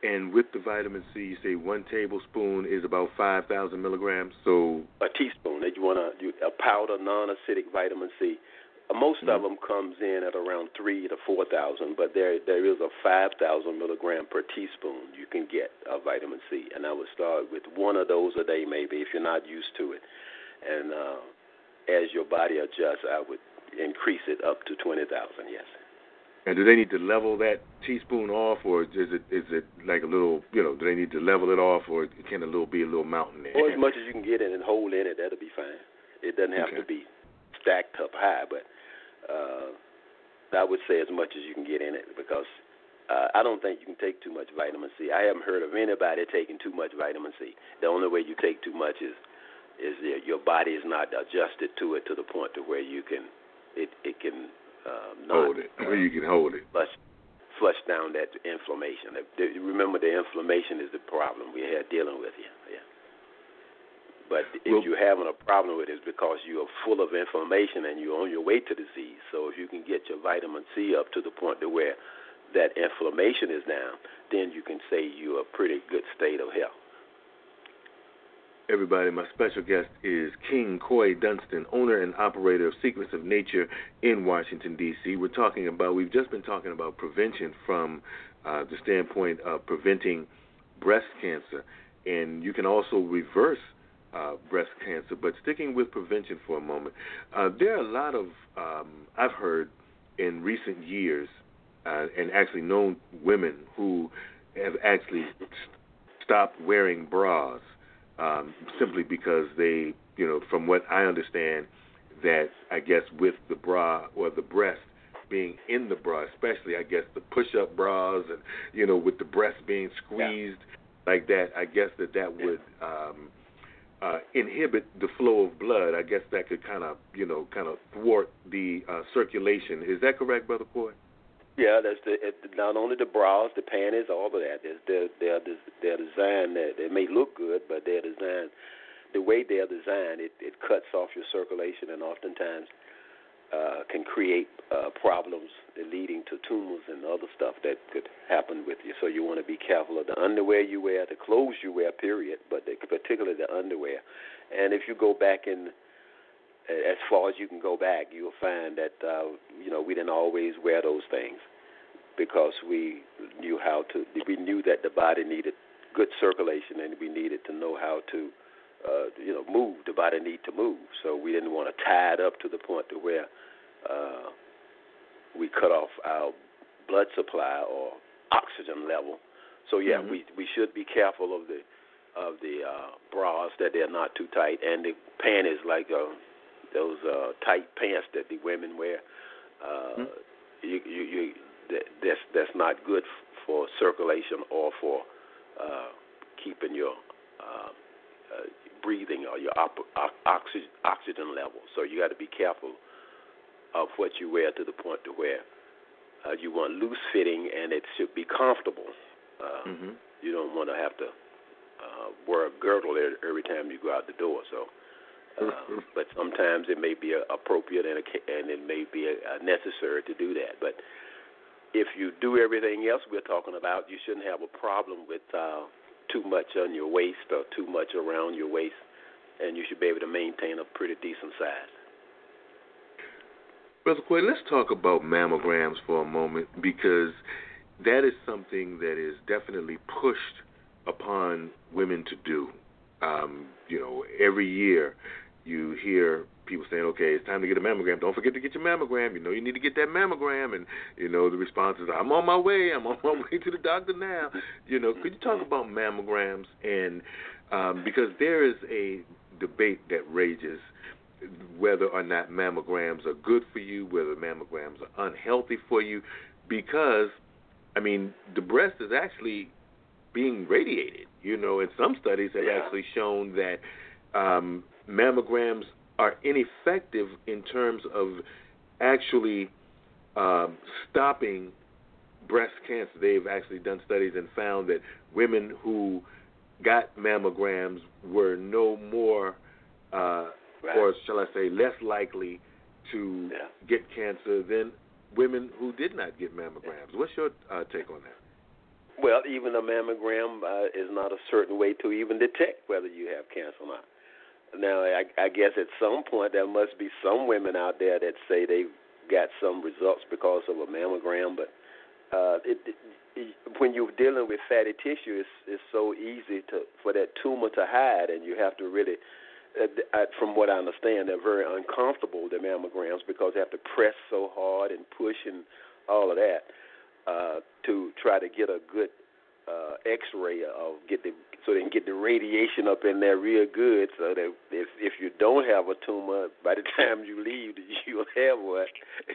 And with the vitamin C, you say one tablespoon is about five thousand milligrams. So a teaspoon. That you want to a powder non-acidic vitamin C. Uh, most mm-hmm. of them comes in at around three to four thousand, but there there is a five thousand milligram per teaspoon you can get of vitamin C, and I would start with one of those a day, maybe if you're not used to it. And uh, as your body adjusts, I would increase it up to twenty thousand. Yes. And do they need to level that teaspoon off, or is it is it like a little, you know, do they need to level it off, or can a little be a little mountain there? Or as much as you can get in and hold in it, that'll be fine. It doesn't have okay. to be stacked up high, but uh, I would say as much as you can get in it, because uh, I don't think you can take too much vitamin C. I haven't heard of anybody taking too much vitamin C. The only way you take too much is is your body is not adjusted to it to the point to where you can it it can. Um, hold it. Where you can hold it. Flush, flush down that inflammation. Remember, the inflammation is the problem we're here dealing with here. Yeah. But if well, you're having a problem with it, it's because you are full of inflammation and you're on your way to disease. So if you can get your vitamin C up to the point to where that inflammation is down, then you can say you're a pretty good state of health. Everybody, my special guest is King Coy Dunston, owner and operator of Secrets of Nature in Washington, D C We're talking about, we've just been talking about prevention from uh, the standpoint of preventing breast cancer. And you can also reverse uh, breast cancer. But sticking with prevention for a moment, uh, there are a lot of, um, I've heard in recent years, uh, and actually known women who have actually st- stopped wearing bras. Um, simply because they, you know, from what I understand, that I guess with the bra or the breast being in the bra, especially I guess the push-up bras and, you know, with the breast being squeezed yeah. like that, I guess that that yeah. would um, uh, inhibit the flow of blood. I guess that could kind of, you know, kind of thwart the uh, circulation. Is that correct, Brother Coy? Yeah, that's the it, not only the bras, the panties, all of that. They're they're they're designed that they may look good, but they're designed the way they're designed. It, it cuts off your circulation and oftentimes uh, can create uh, problems leading to tumors and other stuff that could happen with you. So you want to be careful of the underwear you wear, the clothes you wear, period, but the, particularly the underwear. And if you go back in. As far as you can go back, you'll find that, uh, you know, we didn't always wear those things because we knew how to, we knew that the body needed good circulation and we needed to know how to, uh, you know, move. The body needed to move. So we didn't want to tie it up to the point to where uh, we cut off our blood supply or oxygen level. So, yeah, mm-hmm. we, we should be careful of the, of the uh, bras that they're not too tight and the panties like uh, those uh, tight pants that the women wear, uh, mm-hmm. you, you, you, that's that's not good for circulation or for uh, keeping your uh, uh, breathing or your op- oxygen, oxygen level. So you got to be careful of what you wear to the point to where uh, you want loose fitting and it should be comfortable. Uh, mm-hmm. You don't want to have to uh, wear a girdle every time you go out the door. So. Uh, but sometimes it may be appropriate and, and it may be necessary to do that. But if you do everything else we're talking about, you shouldn't have a problem with uh, too much on your waist or too much around your waist, and you should be able to maintain a pretty decent size. Brother Coy, let's talk about mammograms for a moment, because that is something that is definitely pushed upon women to do. Um, you know, every year you hear people saying, okay, it's time to get a mammogram. Don't forget to get your mammogram. You know, you need to get that mammogram. And, you know, the response is, I'm on my way. I'm on my way to the doctor now. You know, could you talk about mammograms? And um, because there is a debate that rages whether or not mammograms are good for you, whether mammograms are unhealthy for you, because, I mean, the breast is actually being radiated. You know, and some studies have yeah. actually shown that um, mammograms are ineffective in terms of actually um, stopping breast cancer. They've actually done studies and found that women who got mammograms were no more, uh, right. or shall I say, less likely to yeah. get cancer than women who did not get mammograms. What's your uh, take on that? Well, even a mammogram uh, is not a certain way to even detect whether you have cancer or not. Now, I, I guess at some point there must be some women out there that say they've got some results because of a mammogram, but uh, it, it, when you're dealing with fatty tissue, it's, it's so easy to for that tumor to hide, and you have to really, uh, from what I understand, they're very uncomfortable, the mammograms, because they have to press so hard and push and all of that uh, to try to get a good uh, X-ray of get the so they can get the radiation up in there real good, so that if if you don't have a tumor, by the time you leave, you'll have one.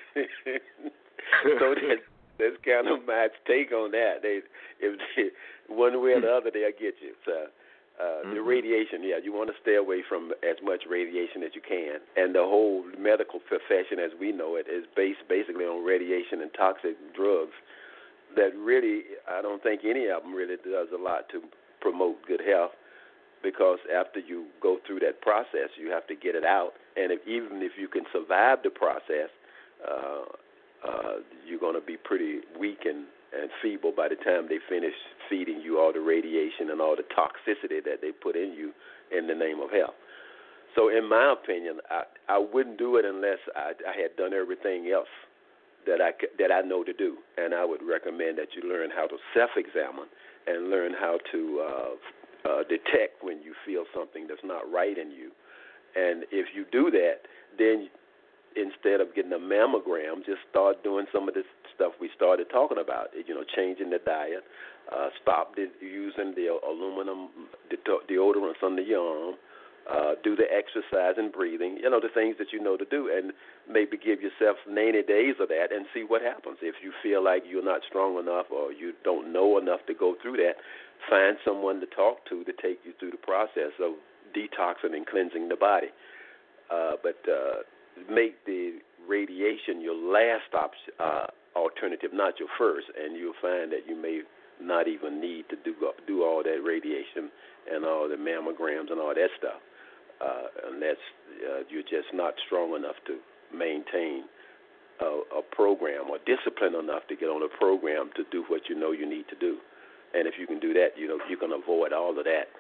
So that's that's kind of my take on that. They if they, one way or the other, they'll get you. So uh, mm-hmm. the radiation, yeah, you want to stay away from as much radiation as you can. And the whole medical profession, as we know it, is based basically on radiation and toxic drugs. That really, I don't think any of them really does a lot to promote good health, because after you go through that process, you have to get it out. And if, even if you can survive the process, uh, uh, you're going to be pretty weak and, and feeble by the time they finish feeding you all the radiation and all the toxicity that they put in you in the name of health. So in my opinion, I, I wouldn't do it unless I, I had done everything else that I, that I know to do. And I would recommend that you learn how to self-examine and learn how to uh, uh, detect when you feel something that's not right in you. And if you do that, then instead of getting a mammogram, just start doing some of this stuff we started talking about, you know, changing the diet, uh, stop the, using the aluminum deodorants under your arm, Uh, do the exercise and breathing, you know, the things that you know to do, and maybe give yourself ninety days of that and see what happens. If you feel like you're not strong enough or you don't know enough to go through that, find someone to talk to to take you through the process of detoxing and cleansing the body. Uh, but uh, make the radiation your last option, uh, alternative, not your first, and you'll find that you may not even need to do, do all that radiation and all the mammograms and all that stuff. Uh, unless uh, you're just not strong enough to maintain a, a program or disciplined enough to get on a program to do what you know you need to do. And if you can do that, you know you can avoid all of that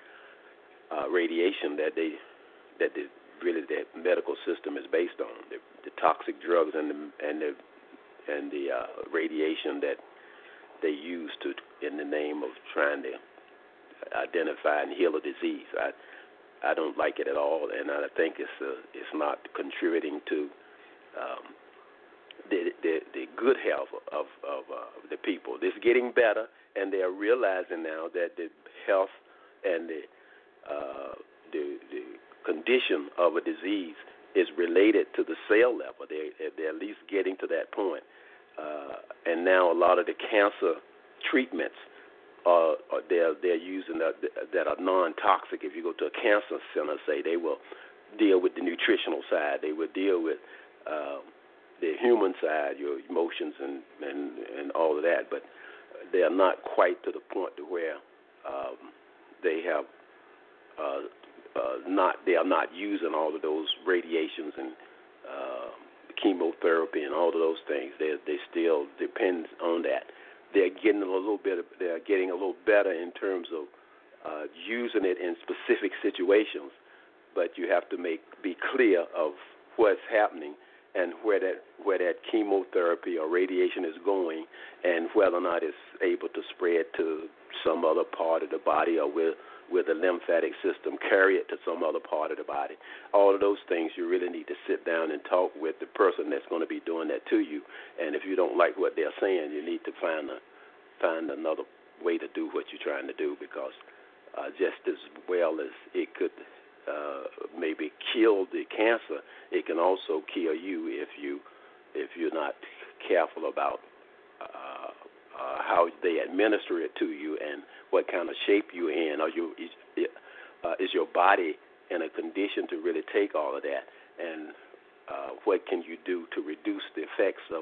uh, radiation that they that the really that medical system is based on, the, the toxic drugs and the and the and the uh, radiation that they use to in the name of trying to identify and heal a disease. I, I don't like it at all, and I think it's uh, it's not contributing to um, the, the the good health of of uh, the people. It's getting better, and they are realizing now that the health and the uh, the, the condition of a disease is related to the cell level. They they're at least getting to that point, uh, and now a lot of the cancer treatments. Uh, they're they're using that that are non-toxic. If you go to a cancer center, say, they will deal with the nutritional side. They will deal with uh, the human side, your emotions and, and and all of that. But they are not quite to the point to where um, they have uh, uh, not they are not using all of those radiations and uh, chemotherapy and all of those things. They they still depend on that. They're getting a little bit. They're getting a little better in terms of uh, using it in specific situations, but you have to make be clear of what's happening and where that where that chemotherapy or radiation is going, and whether or not it's able to spread to some other part of the body, or will will the lymphatic system carry it to some other part of the body. All of those things you really need to sit down and talk with the person that's going to be doing that to you. And if you don't like what they're saying, you need to find a, find another way to do what you're trying to do, because uh, just as well as it could uh, maybe kill the cancer, it can also kill you if you if you're not careful about uh, uh, how they administer it to you and what kind of shape you're in. Are you, is, uh, is your body in a condition to really take all of that? And uh, what can you do to reduce the effects of,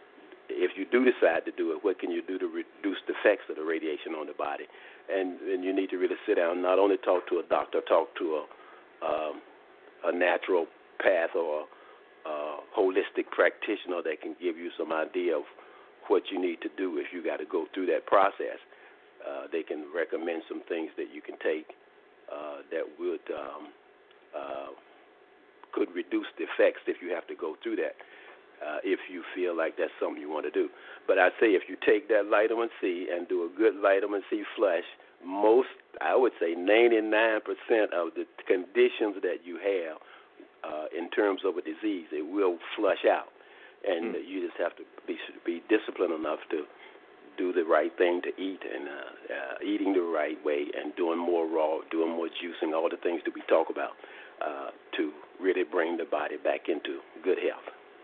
if you do decide to do it, what can you do to reduce the effects of the radiation on the body? And, and you need to really sit down, not only talk to a doctor, talk to a, um, a naturopath or a holistic practitioner that can give you some idea of what you need to do if you got to go through that process. Uh, they can recommend some things that you can take uh, that would um, uh, could reduce the effects if you have to go through that. Uh, if you feel like that's something you want to do. But I say if you take that vitamin C and do a good vitamin C flush, most, I would say ninety-nine percent of the conditions that you have uh, in terms of a disease, it will flush out. And mm. you just have to be, be disciplined enough to do the right thing to eat and uh, uh, eating the right way and doing more raw, doing more juicing, all the things that we talk about uh, to really bring the body back into good health.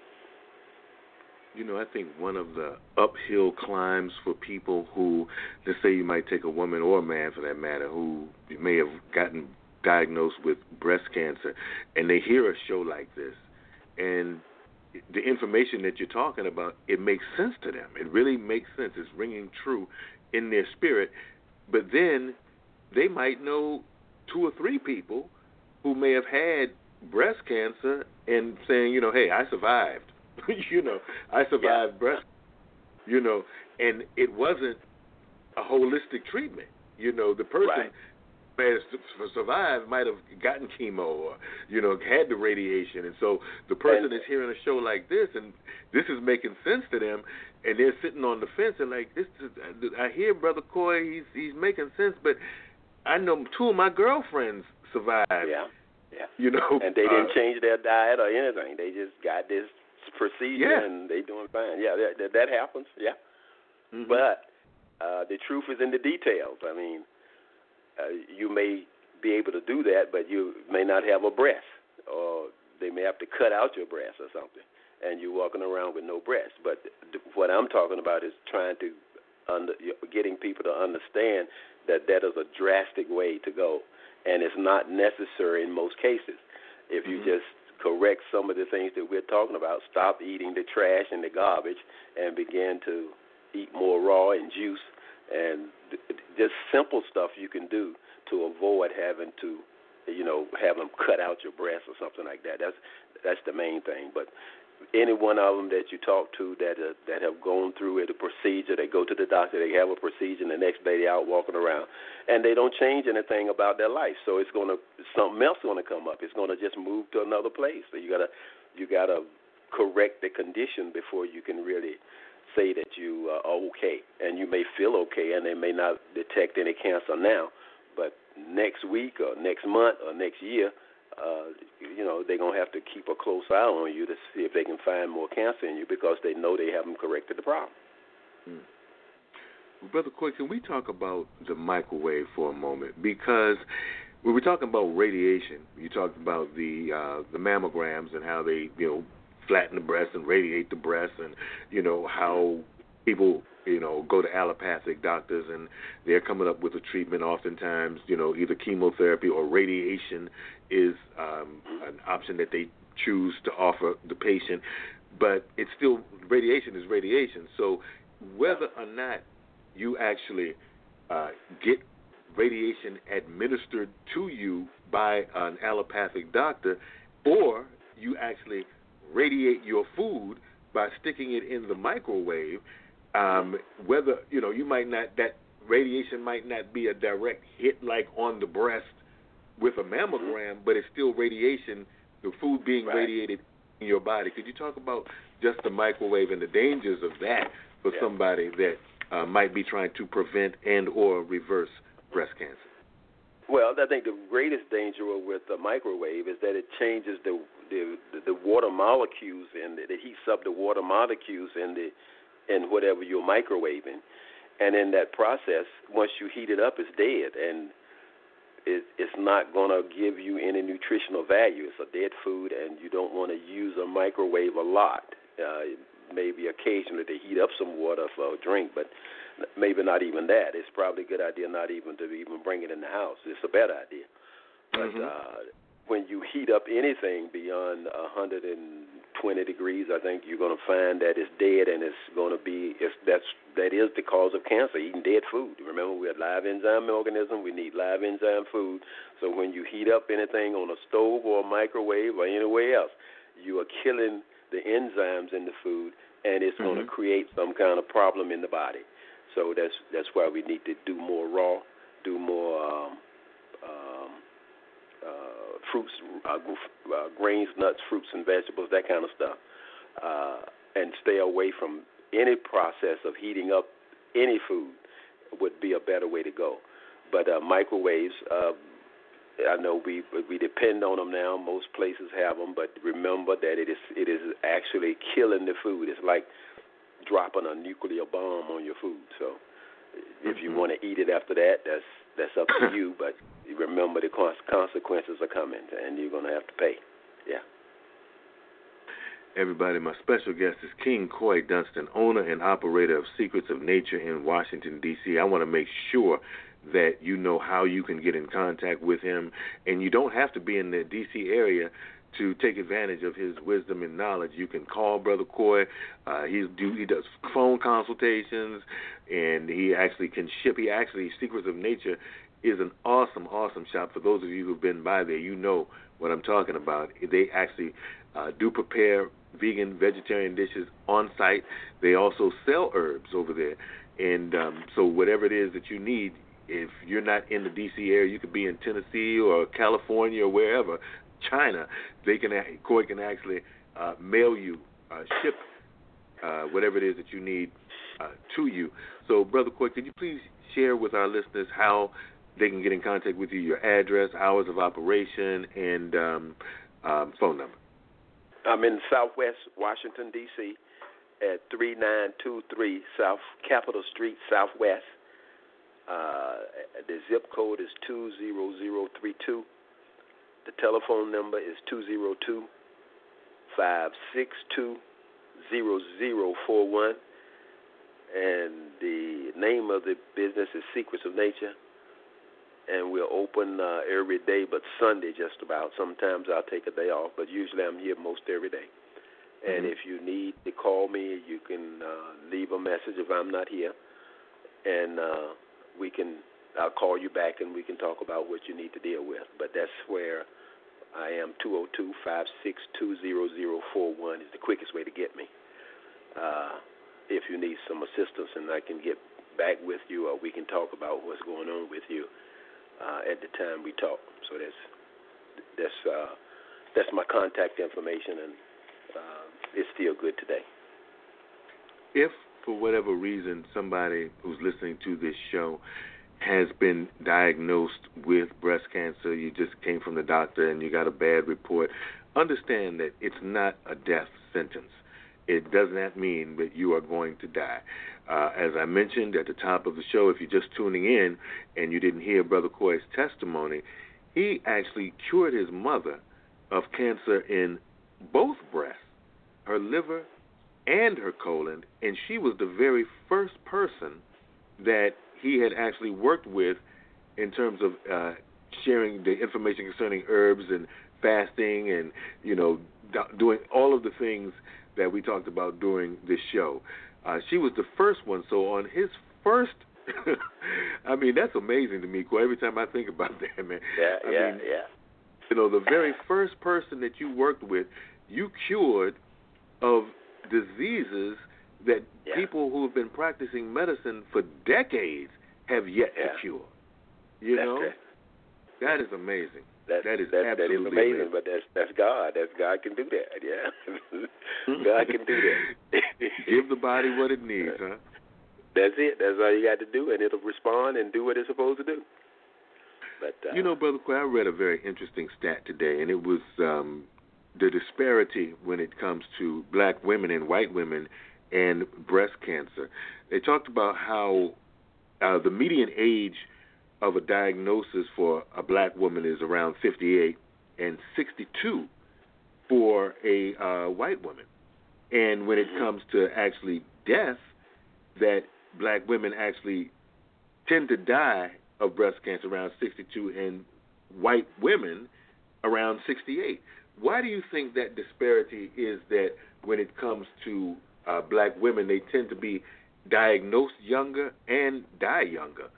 You know, I think one of the uphill climbs for people who, let's say you might take a woman or a man for that matter, who may have gotten diagnosed with breast cancer, and they hear a show like this, and the information that you're talking about, it makes sense to them. It really makes sense. It's ringing true in their spirit. But then they might know two or three people who may have had breast cancer and saying, you know, hey, I survived. you know, I survived yeah. breast, you know, and it wasn't a holistic treatment. You know, the person right. may have survived might have gotten chemo or, you know, had the radiation. And so the person and, is hearing a show like this, and this is making sense to them, and they're sitting on the fence and like, this is, I hear Brother Coy, he's, he's making sense, but I know two of my girlfriends survived. Yeah, yeah. You know. And they didn't uh, change their diet or anything. They just got this procedure yeah. and they doing fine. Yeah, that, that happens. Yeah, mm-hmm. but uh, the truth is in the details. I mean, uh, you may be able to do that, but you may not have a breast, or they may have to cut out your breast or something, and you're walking around with no breast. But th- what I'm talking about is trying to under, getting people to understand that that is a drastic way to go, and it's not necessary in most cases. If you mm-hmm. just correct some of the things that we're talking about, stop eating the trash and the garbage, and begin to eat more raw and juice, and just simple stuff you can do to avoid having to, you know, have them cut out your breast or something like that. That's that's the main thing. But any one of them that you talk to that uh, that have gone through it, a procedure, they go to the doctor, they have a procedure, and the next day they're out walking around, and they don't change anything about their life. So it's gonna something else going to come up. It's going to just move to another place. So you gotta you gotta correct the condition before you can really say that you uh, are okay. And you may feel okay, and they may not detect any cancer now, but next week or next month or next year, Uh, you know, they're going to have to keep a close eye on you to see if they can find more cancer in you because they know they haven't corrected the problem. Hmm. Brother Coy, can we talk about the microwave for a moment? Because when we're talking about radiation, you talked about the uh, the mammograms and how they, you know, flatten the breast and radiate the breast, and, you know, how people, you know, go to allopathic doctors and they're coming up with a treatment oftentimes, you know, either chemotherapy or radiation is um, an option that they choose to offer the patient. But it's still, radiation is radiation. So whether or not you actually uh, get radiation administered to you by an allopathic doctor, or you actually radiate your food by sticking it in the microwave, Um, whether, you know, you might not, that radiation might not be a direct hit like on the breast with a mammogram, but it's still radiation, the food being right. radiated in your body. Could you talk about just the microwave and the dangers of that for yeah. somebody that uh, might be trying to prevent and or reverse breast cancer? Well, I think the greatest danger with the microwave is that it changes the the, the water molecules, and it heats up the water molecules in the and whatever you're microwaving. And in that process, once you heat it up, it's dead, and it, it's not going to give you any nutritional value. It's a dead food, and you don't want to use a microwave a lot. Uh, maybe occasionally to heat up some water for a drink, but maybe not even that. It's probably a good idea not even to even bring it in the house. It's a better idea. But mm-hmm. uh, when you heat up anything beyond one hundred twenty degrees, I think you're going to find that it's dead, and it's going to be it's, that's that is the cause of cancer, eating dead food. Remember, we're a live enzyme organism. We need live enzyme food. So when you heat up anything on a stove or a microwave or anywhere else, you are killing the enzymes in the food, and it's mm-hmm. going to create some kind of problem in the body. So that's that's why we need to do more raw, do more um, um, uh, fruits, uh, uh, grains, nuts, fruits, and vegetables, that kind of stuff, uh, and stay away from any process of heating up any food would be a better way to go. But uh, microwaves, uh, I know we we depend on them now. Most places have them, but remember that it is it is actually killing the food. It's like dropping a nuclear bomb on your food. So if you mm-hmm. want to eat it after that, that's that's up to you. But remember the consequences are coming, and you're going to have to pay. Yeah. Everybody, my special guest is King Coy Dunston, owner and operator of Secrets of Nature in Washington, D C I want to make sure that you know how you can get in contact with him, and you don't have to be in the D C area to take advantage of his wisdom and knowledge. You can call Brother Coy. Uh, he's do, he does phone consultations, and he actually can ship. He actually, Secrets of Nature is an awesome, awesome shop. For those of you who've been by there, you know what I'm talking about. They actually uh, do prepare vegan, vegetarian dishes on site. They also sell herbs over there. And um, so whatever it is that you need, if you're not in the D C area, you could be in Tennessee or California or wherever, China, they can Coy can actually uh, mail you, uh, ship uh, whatever it is that you need uh, to you. So, Brother Coy, could you please share with our listeners how they can get in contact with you, your address, hours of operation, and um, um, phone number? I'm in Southwest Washington, D C at three nine two three South Capitol Street, Southwest. Uh, the zip code is two zero zero three two. The telephone number is two zero two, five six two, zero zero four one. And the name of the business is Secrets of Nature. And we're open uh, every day, but Sunday just about. Sometimes I'll take a day off, but usually I'm here most every day. And mm-hmm. if you need to call me, you can uh, leave a message if I'm not here. And uh, we can, I'll call you back and we can talk about what you need to deal with. But that's where I am. Two oh two, five six two, zero zero four one is the quickest way to get me. Uh, if you need some assistance and I can get back with you, or we can talk about what's going on with you uh, at the time we talk. So that's that's uh, that's my contact information, and uh, it's still good today. If for whatever reason somebody who's listening to this show has been diagnosed with breast cancer, you just came from the doctor and you got a bad report, understand that it's not a death sentence. It does not mean that you are going to die. Uh, as I mentioned at the top of the show, if you're just tuning in and you didn't hear Brother Coy's testimony, he actually cured his mother of cancer in both breasts, her liver and her colon, and she was the very first person that he had actually worked with in terms of uh, sharing the information concerning herbs and fasting and, you know, do- doing all of the things that we talked about during this show. Uh, she was the first one. So on his first, I mean, that's amazing to me, Coy. Every time I think about that, man. Yeah, I yeah, mean, yeah. You know, the very first person that you worked with, you cured of diseases that yeah. people who have been practicing medicine for decades have yet yeah. to cure. You that's know? Correct. That is amazing. That, that is that, absolutely that is amazing, amazing. But that's that's God. That's God can do that. Yeah, God can do that. Give the body what it needs, huh? That's it. That's all you got to do, and it'll respond and do what it's supposed to do. But uh, you know, Brother Coy, I read a very interesting stat today, and it was um, the disparity when it comes to black women and white women and breast cancer. They talked about how uh, the median age of a diagnosis for a black woman is around fifty-eight and sixty-two for a uh, white woman. And when it comes to actually death, that black women actually tend to die of breast cancer around sixty-two and white women around sixty-eight. Why do you think that disparity is, that when it comes to uh, black women, they tend to be diagnosed younger and die younger?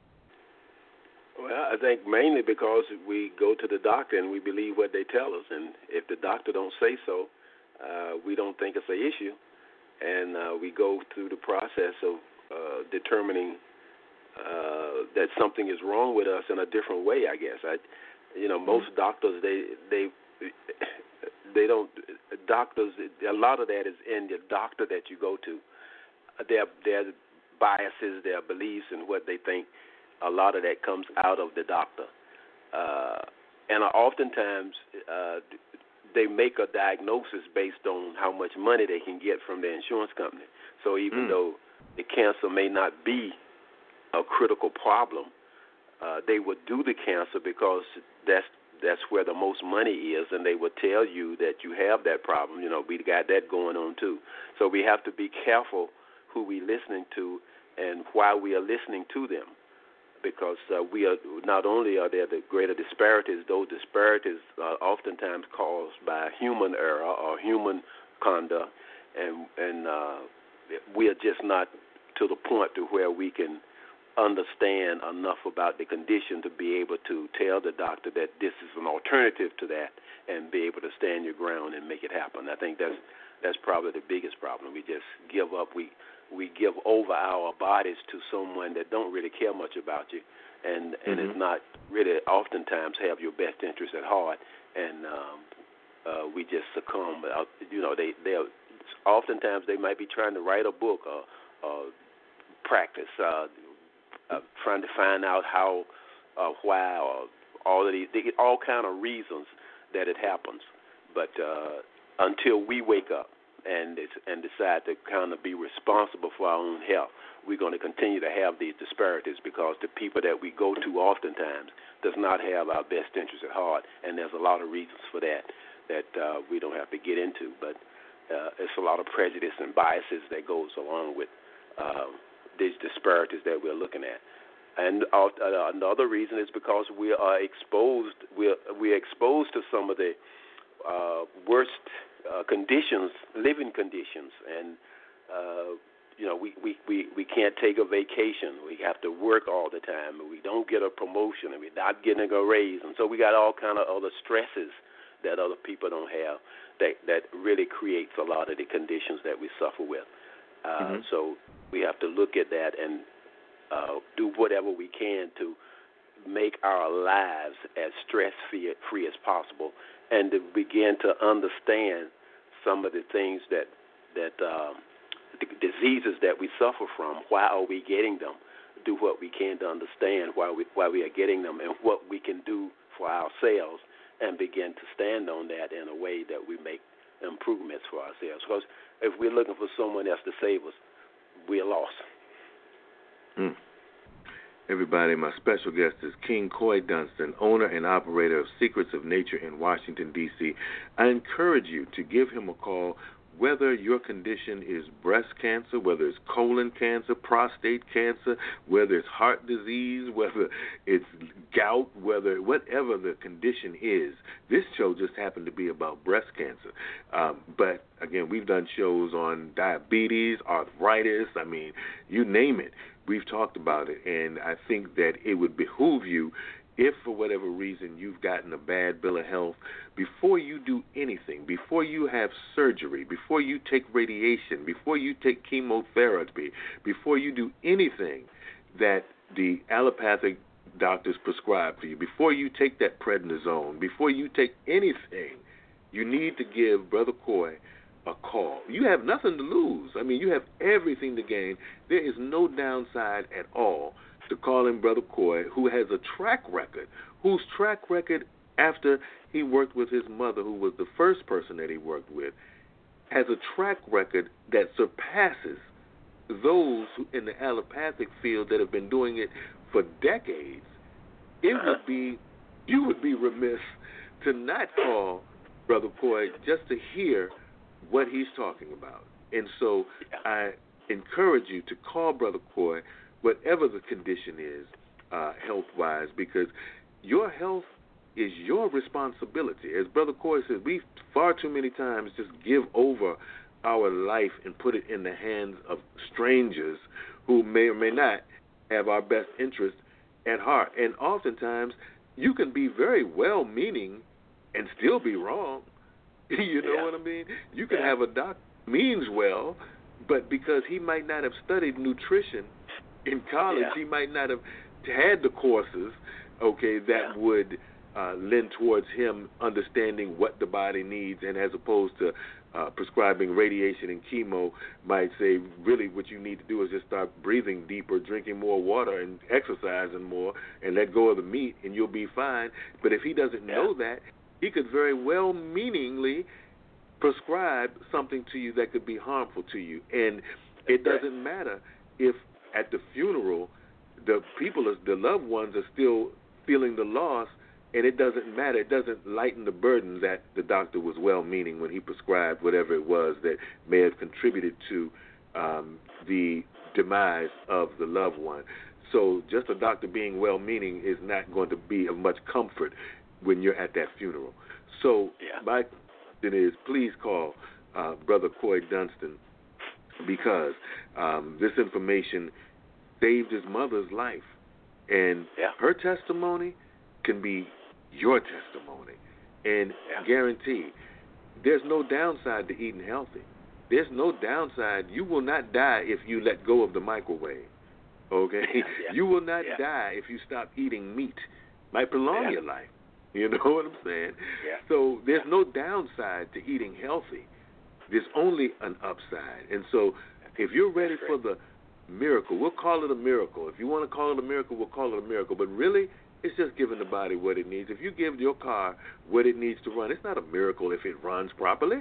Well, I think mainly because we go to the doctor and we believe what they tell us, and if the doctor don't say so, uh, we don't think it's an issue, and uh, we go through the process of uh, determining uh, that something is wrong with us in a different way. I guess I, you know, most mm-hmm. doctors they they they don't doctors. A lot of that is in the doctor that you go to. Their their biases, their beliefs, and what they think. A lot of that comes out of the doctor, uh, and oftentimes uh, they make a diagnosis based on how much money they can get from their insurance company. So even mm. though the cancer may not be a critical problem, uh, they would do the cancer because that's that's where the most money is, and they would tell you that you have that problem. You know, we got that going on too. So we have to be careful who we're listening to and why we are listening to them, because uh, we are not only are there the greater disparities, those disparities are oftentimes caused by human error or human conduct, and and uh, we are just not to the point to where we can understand enough about the condition to be able to tell the doctor that this is an alternative to that and be able to stand your ground and make it happen. I think that's that's probably the biggest problem. We just give up. We we give over our bodies to someone that don't really care much about you, and and mm-hmm. is not really oftentimes have your best interest at heart, and um, uh, we just succumb. Uh, you know, they they oftentimes they might be trying to write a book or, or practice, uh, uh, trying to find out how, uh, why, or all of these, they get all kind of reasons that it happens, but uh, until we wake up and and decide to kind of be responsible for our own health, we're going to continue to have these disparities, because the people that we go to oftentimes does not have our best interest at heart, and there's a lot of reasons for that that uh, we don't have to get into, but uh, it's a lot of prejudice and biases that goes along with uh, these disparities that we're looking at. And uh, another reason is because we are exposed, we're, we're exposed to some of the uh, worst Uh, conditions, living conditions, and uh, you know we, we, we, we can't take a vacation. We have to work all the time, and we don't get a promotion, and we're not getting a raise, and so we got all kind of other stresses that other people don't have that that really creates a lot of the conditions that we suffer with. Uh, mm-hmm. So we have to look at that and uh, do whatever we can to make our lives as stress-free free as possible, and to begin to understand some of the things that that um, the diseases that we suffer from. Why are we getting them? Do what we can to understand why we why we are getting them, and what we can do for ourselves, and begin to stand on that in a way that we make improvements for ourselves. Because if we're looking for someone else to save us, we're lost. Mm. Everybody, my special guest is King Coy Dunston, owner and operator of Secrets of Nature in Washington, D C I encourage you to give him a call, whether your condition is breast cancer, whether it's colon cancer, prostate cancer, whether it's heart disease, whether it's gout, whether whatever the condition is. This show just happened to be about breast cancer. Um, but, again, we've done shows on diabetes, arthritis, I mean, you name it. We've talked about it, and I think that it would behoove you, if for whatever reason you've gotten a bad bill of health, before you do anything, before you have surgery, before you take radiation, before you take chemotherapy, before you do anything that the allopathic doctors prescribe for you, before you take that prednisone, before you take anything, you need to give Brother Coy a call. You have nothing to lose. I mean, you have everything to gain. There is no downside at all to calling Brother Coy, who has a track record, whose track record, after he worked with his mother, who was the first person that he worked with, has a track record that surpasses those in the allopathic field that have been doing it for decades. It would be, you would be remiss to not call Brother Coy just to hear what he's talking about. And so I encourage you to call Brother Coy, whatever the condition is, uh, health-wise, because your health is your responsibility. As Brother Coy says, we far too many times just give over our life and put it in the hands of strangers who may or may not have our best interest at heart. And oftentimes, you can be very well-meaning and still be wrong. You know yeah. what I mean? You can yeah. have a doctor means well, but because he might not have studied nutrition in college, yeah. he might not have had the courses, okay, that yeah. would uh, lend towards him understanding what the body needs, and as opposed to uh, prescribing radiation and chemo, might say really what you need to do is just start breathing deeper, drinking more water, and exercising more, and let go of the meat, and you'll be fine. But if he doesn't yeah. know that, he could very well meaningly prescribe something to you that could be harmful to you. And it doesn't matter if at the funeral the people, the loved ones, are still feeling the loss, and it doesn't matter. It doesn't lighten the burden that the doctor was well-meaning when he prescribed whatever it was that may have contributed to um, the demise of the loved one. So just a doctor being well-meaning is not going to be of much comfort when you're at that funeral. So yeah. my question is, please call uh, Brother Coy Dunston, because um, this information saved his mother's life, and yeah. her testimony can be your testimony. And yeah. guarantee, there's no downside to eating healthy. There's no downside. You will not die if you let go of the microwave. Okay? Yeah. You will not yeah. die if you stop eating meat. Might prolong yeah. your life. You know what I'm saying? Yeah. So there's yeah. no downside to eating healthy. There's only an upside. And so if you're ready for the miracle, we'll call it a miracle. If you want to call it a miracle, we'll call it a miracle. But really, it's just giving the body what it needs. If you give your car what it needs to run, it's not a miracle if it runs properly.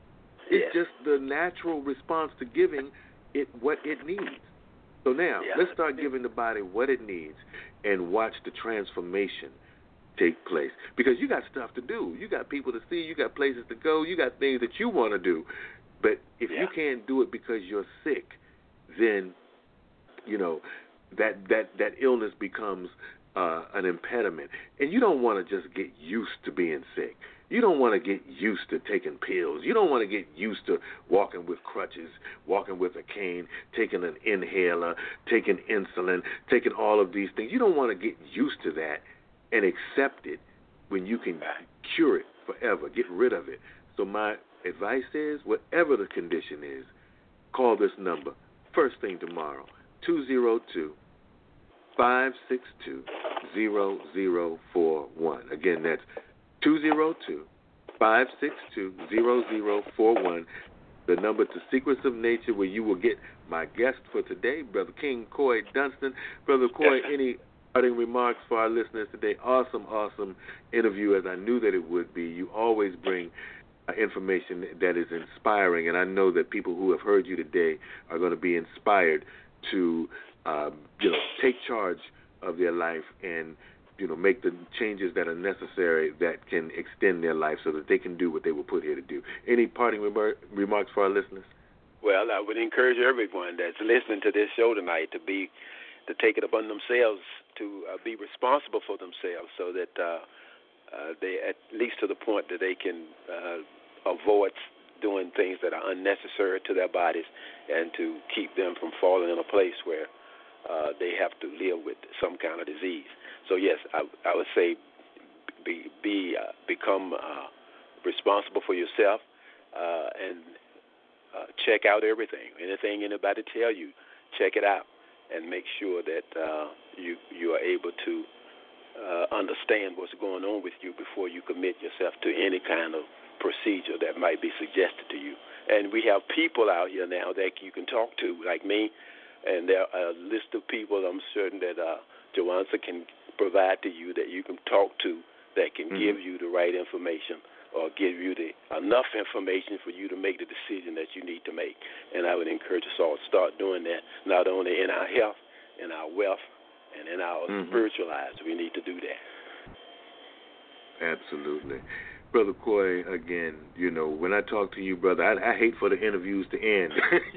It's yeah. just the natural response to giving it what it needs. So now, yeah. let's start giving the body what it needs and watch the transformation take place. Because you got stuff to do. You got people to see. You got places to go. You got things that you want to do. But if yeah. you can't do it because you're sick, then, you know, that that, that illness becomes uh, an impediment. And you don't want to just get used to being sick. You don't want to get used to taking pills. You don't want to get used to walking with crutches, walking with a cane, taking an inhaler, taking insulin, taking all of these things. You don't want to get used to that and accept it when you can cure it forever, get rid of it. So my advice is, whatever the condition is, call this number first thing tomorrow, two oh two, five six two, zero zero four one. Again, that's two oh two, five six two, zero zero four one. The number to Secrets of Nature, where you will get my guest for today, Brother King Coy Dunston. Brother Coy, any parting remarks for our listeners today? Awesome, awesome interview, as I knew that it would be. You always bring uh, information that is inspiring, and I know that people who have heard you today are going to be inspired to, um, you know, take charge of their life and, you know, make the changes that are necessary that can extend their life so that they can do what they were put here to do. Any parting remar- remarks for our listeners? Well, I would encourage everyone that's listening to this show tonight to be to take it upon themselves to uh, be responsible for themselves, so that uh, uh, they, at least to the point that they can uh, avoid doing things that are unnecessary to their bodies, and to keep them from falling in a place where uh, they have to live with some kind of disease. So yes, I, I would say be, be uh, become uh, responsible for yourself, uh, and uh, check out everything. Anything anybody tell you, check it out, and make sure that uh, you you are able to uh, understand what's going on with you before you commit yourself to any kind of procedure that might be suggested to you. And we have people out here now that you can talk to, like me, and there are a list of people I'm certain that uh, Jawanza can provide to you that you can talk to that can mm-hmm. give you the right information, or give you the enough information for you to make the decision that you need to make. And I would encourage us all to start doing that, not only in our health, in our wealth, and in our mm-hmm. spiritual lives. We need to do that. Absolutely. Brother Coy, again, you know, when I talk to you, brother, I, I hate for the interviews to end.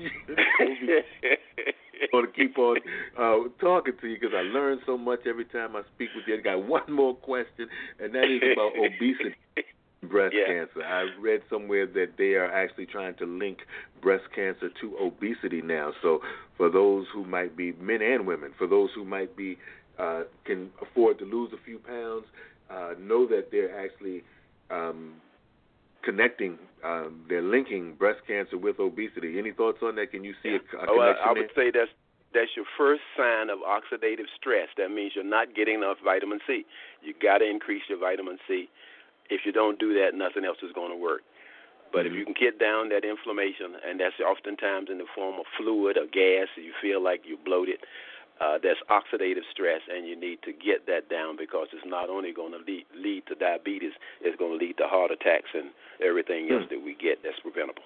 I want to keep on uh, talking to you because I learn so much every time I speak with you. I got one more question, and that is about obesity. Breast yeah. cancer. I read somewhere that they are actually trying to link breast cancer to obesity now. So for those who might be men and women, for those who might be uh, can afford to lose a few pounds, uh, know that they're actually um, connecting, um, they're linking breast cancer with obesity. Any thoughts on that? Can you see yeah. a, a oh, connection I, I would there? say that's that's your first sign of oxidative stress. That means you're not getting enough vitamin C. You got to increase your vitamin C. If you don't do that, nothing else is going to work. But mm-hmm. if you can get down that inflammation, and that's oftentimes in the form of fluid or gas, you feel like you're bloated, uh, that's oxidative stress, and you need to get that down because it's not only going to lead, lead to diabetes, it's going to lead to heart attacks and everything else mm. that we get that's preventable.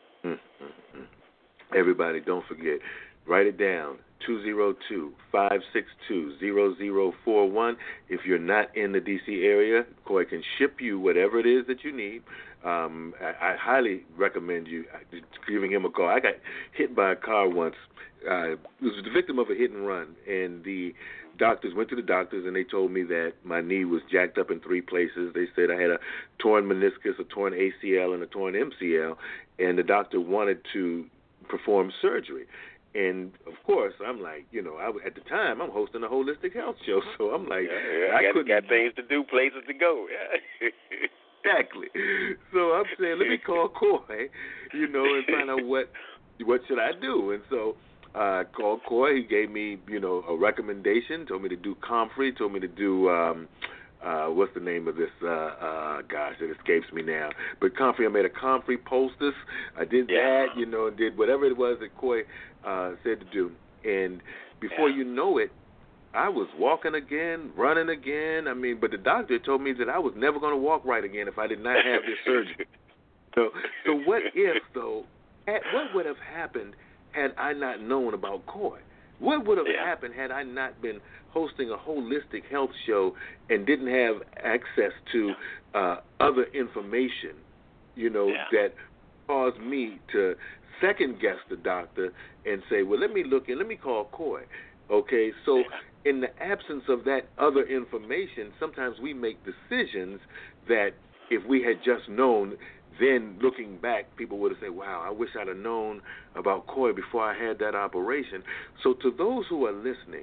Mm-hmm. Everybody, don't forget, write it down, two oh two, five six two, zero zero four one. If you're not in the D C area, Coy can ship you whatever it is that you need. Um, I, I highly recommend you giving him a call. I got hit by a car once. I was the victim of a hit and run, and the doctors went to the doctors, and they told me that my knee was jacked up in three places. They said I had a torn meniscus, a torn A C L, and a torn M C L, and the doctor wanted to perform surgery. And, of course, I'm like, you know, I, at the time, I'm hosting a holistic health show, so I'm like, yeah, yeah, I got, couldn't. Got things to do, places to go. Yeah. Exactly. So I'm saying, let me call Coy, you know, and find out what what should I do. And so I uh, called Coy. He gave me, you know, a recommendation, told me to do Comfrey, told me to do, um, uh, what's the name of this? Uh, uh, gosh, it escapes me now. But Comfrey, I made a Comfrey poultice. I did yeah. that, you know, and did whatever it was that Coy uh, said to do. And before yeah. you know it, I was walking again, running again. I mean, but the doctor told me that I was never going to walk right again if I did not have this surgery. So, so what if, though, had, what would have happened had I not known about Coy? What would have yeah. happened had I not been hosting a holistic health show and didn't have access to uh, other information, you know, yeah. that caused me to second-guess the doctor and say, well, let me look and let me call Coy. Okay, so in the absence of that other information, sometimes we make decisions that if we had just known, then looking back, people would have said, wow, I wish I'd have known about Coy before I had that operation. So to those who are listening,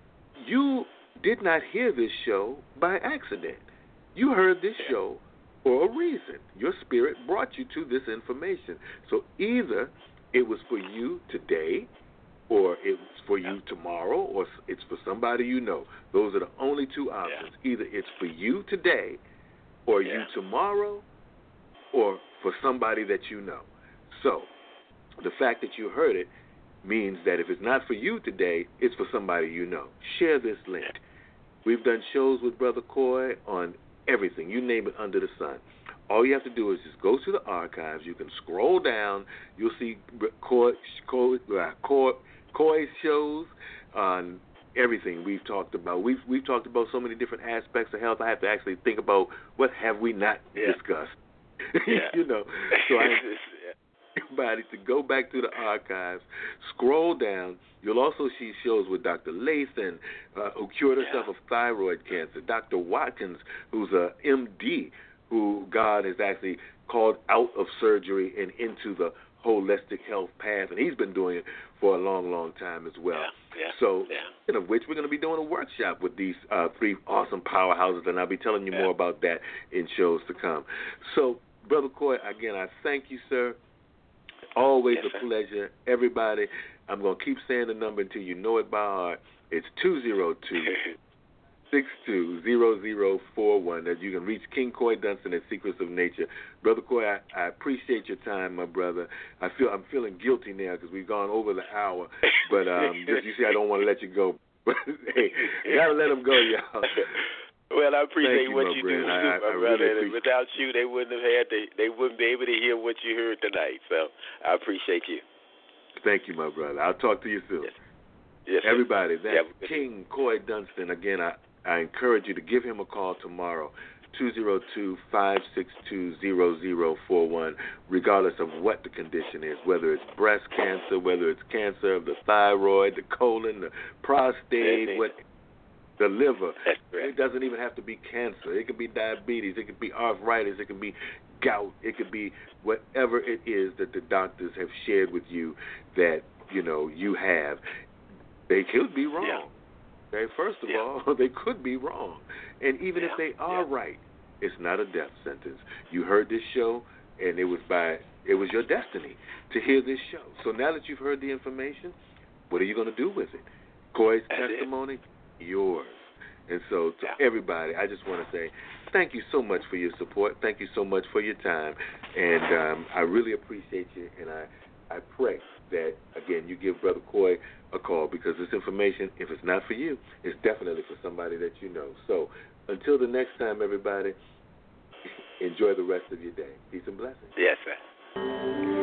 you did not hear this show by accident. You heard this show for a reason. Your spirit brought you to this information. So either it was for you today, or it's for you tomorrow, or it's for somebody you know. Those are the only two options. Yeah. Either it's for you today, or yeah. you tomorrow, or for somebody that you know. So the fact that you heard it means that if it's not for you today, it's for somebody you know. Share this link. Yeah. We've done shows with Brother Coy on everything. You name it under the sun. All you have to do is just go to the archives. You can scroll down. You'll see Coy, Coy, Coy, Coy's shows on everything we've talked about. We've we've talked about so many different aspects of health. I have to actually think about what have we not yeah. discussed. Yeah. you know, so I everybody to go back to the archives, scroll down. You'll also see shows with Doctor Lathan, uh, who cured herself yeah. of thyroid cancer. Doctor Watkins, who's a M D, who God has actually called out of surgery and into the holistic health path, and he's been doing it for a long, long time as well. Yeah, yeah, so, yeah. of which we're going to be doing a workshop with these uh, three awesome powerhouses, and I'll be telling you yeah. more about that in shows to come. So, Brother Coy, again, I thank you, sir. Always yes, a sir. pleasure. Everybody, I'm going to keep saying the number until you know it by heart. It's two oh two, six two zero zero four one. That you can reach King Coy Dunston at Secrets of Nature. Brother Coy, I, I appreciate your time, my brother. I feel I'm feeling guilty now because we've gone over the hour, but um, just you see, I don't want to let you go. But hey, you gotta let them go, y'all. Well, I appreciate you, what my you friend. do, I, my I brother. really And without you, they wouldn't have had to, they wouldn't be able to hear what you heard tonight. So I appreciate you. Thank you, my brother. I'll talk to you soon. Yes. Yes, Everybody, that's yeah. King Coy Dunston. Again, I, I encourage you to give him a call tomorrow, two oh two, five six two, zero zero four one, regardless of what the condition is, whether it's breast cancer, whether it's cancer of the thyroid, the colon, the prostate, what, the liver. It doesn't even have to be cancer. It could be diabetes. It could be arthritis. It could be gout. It could be whatever it is that the doctors have shared with you that, you know, you have. They could be wrong. Yeah. Okay, first of yeah. all, they could be wrong. And even yeah. if they are yeah. right, It's not a death sentence. You heard this show, and it was by it was your destiny to hear this show. So now that you've heard the information, what are you going to do with it? Coy's That's testimony, it. yours. And so to yeah. everybody, I just want to say thank you so much for your support. Thank you so much for your time. And um, I really appreciate you, and I, I pray that, again, you give Brother Coy a call, because this information, if it's not for you, it's definitely for somebody that you know. So until the next time, everybody, enjoy the rest of your day. Peace and blessings. Yes, sir.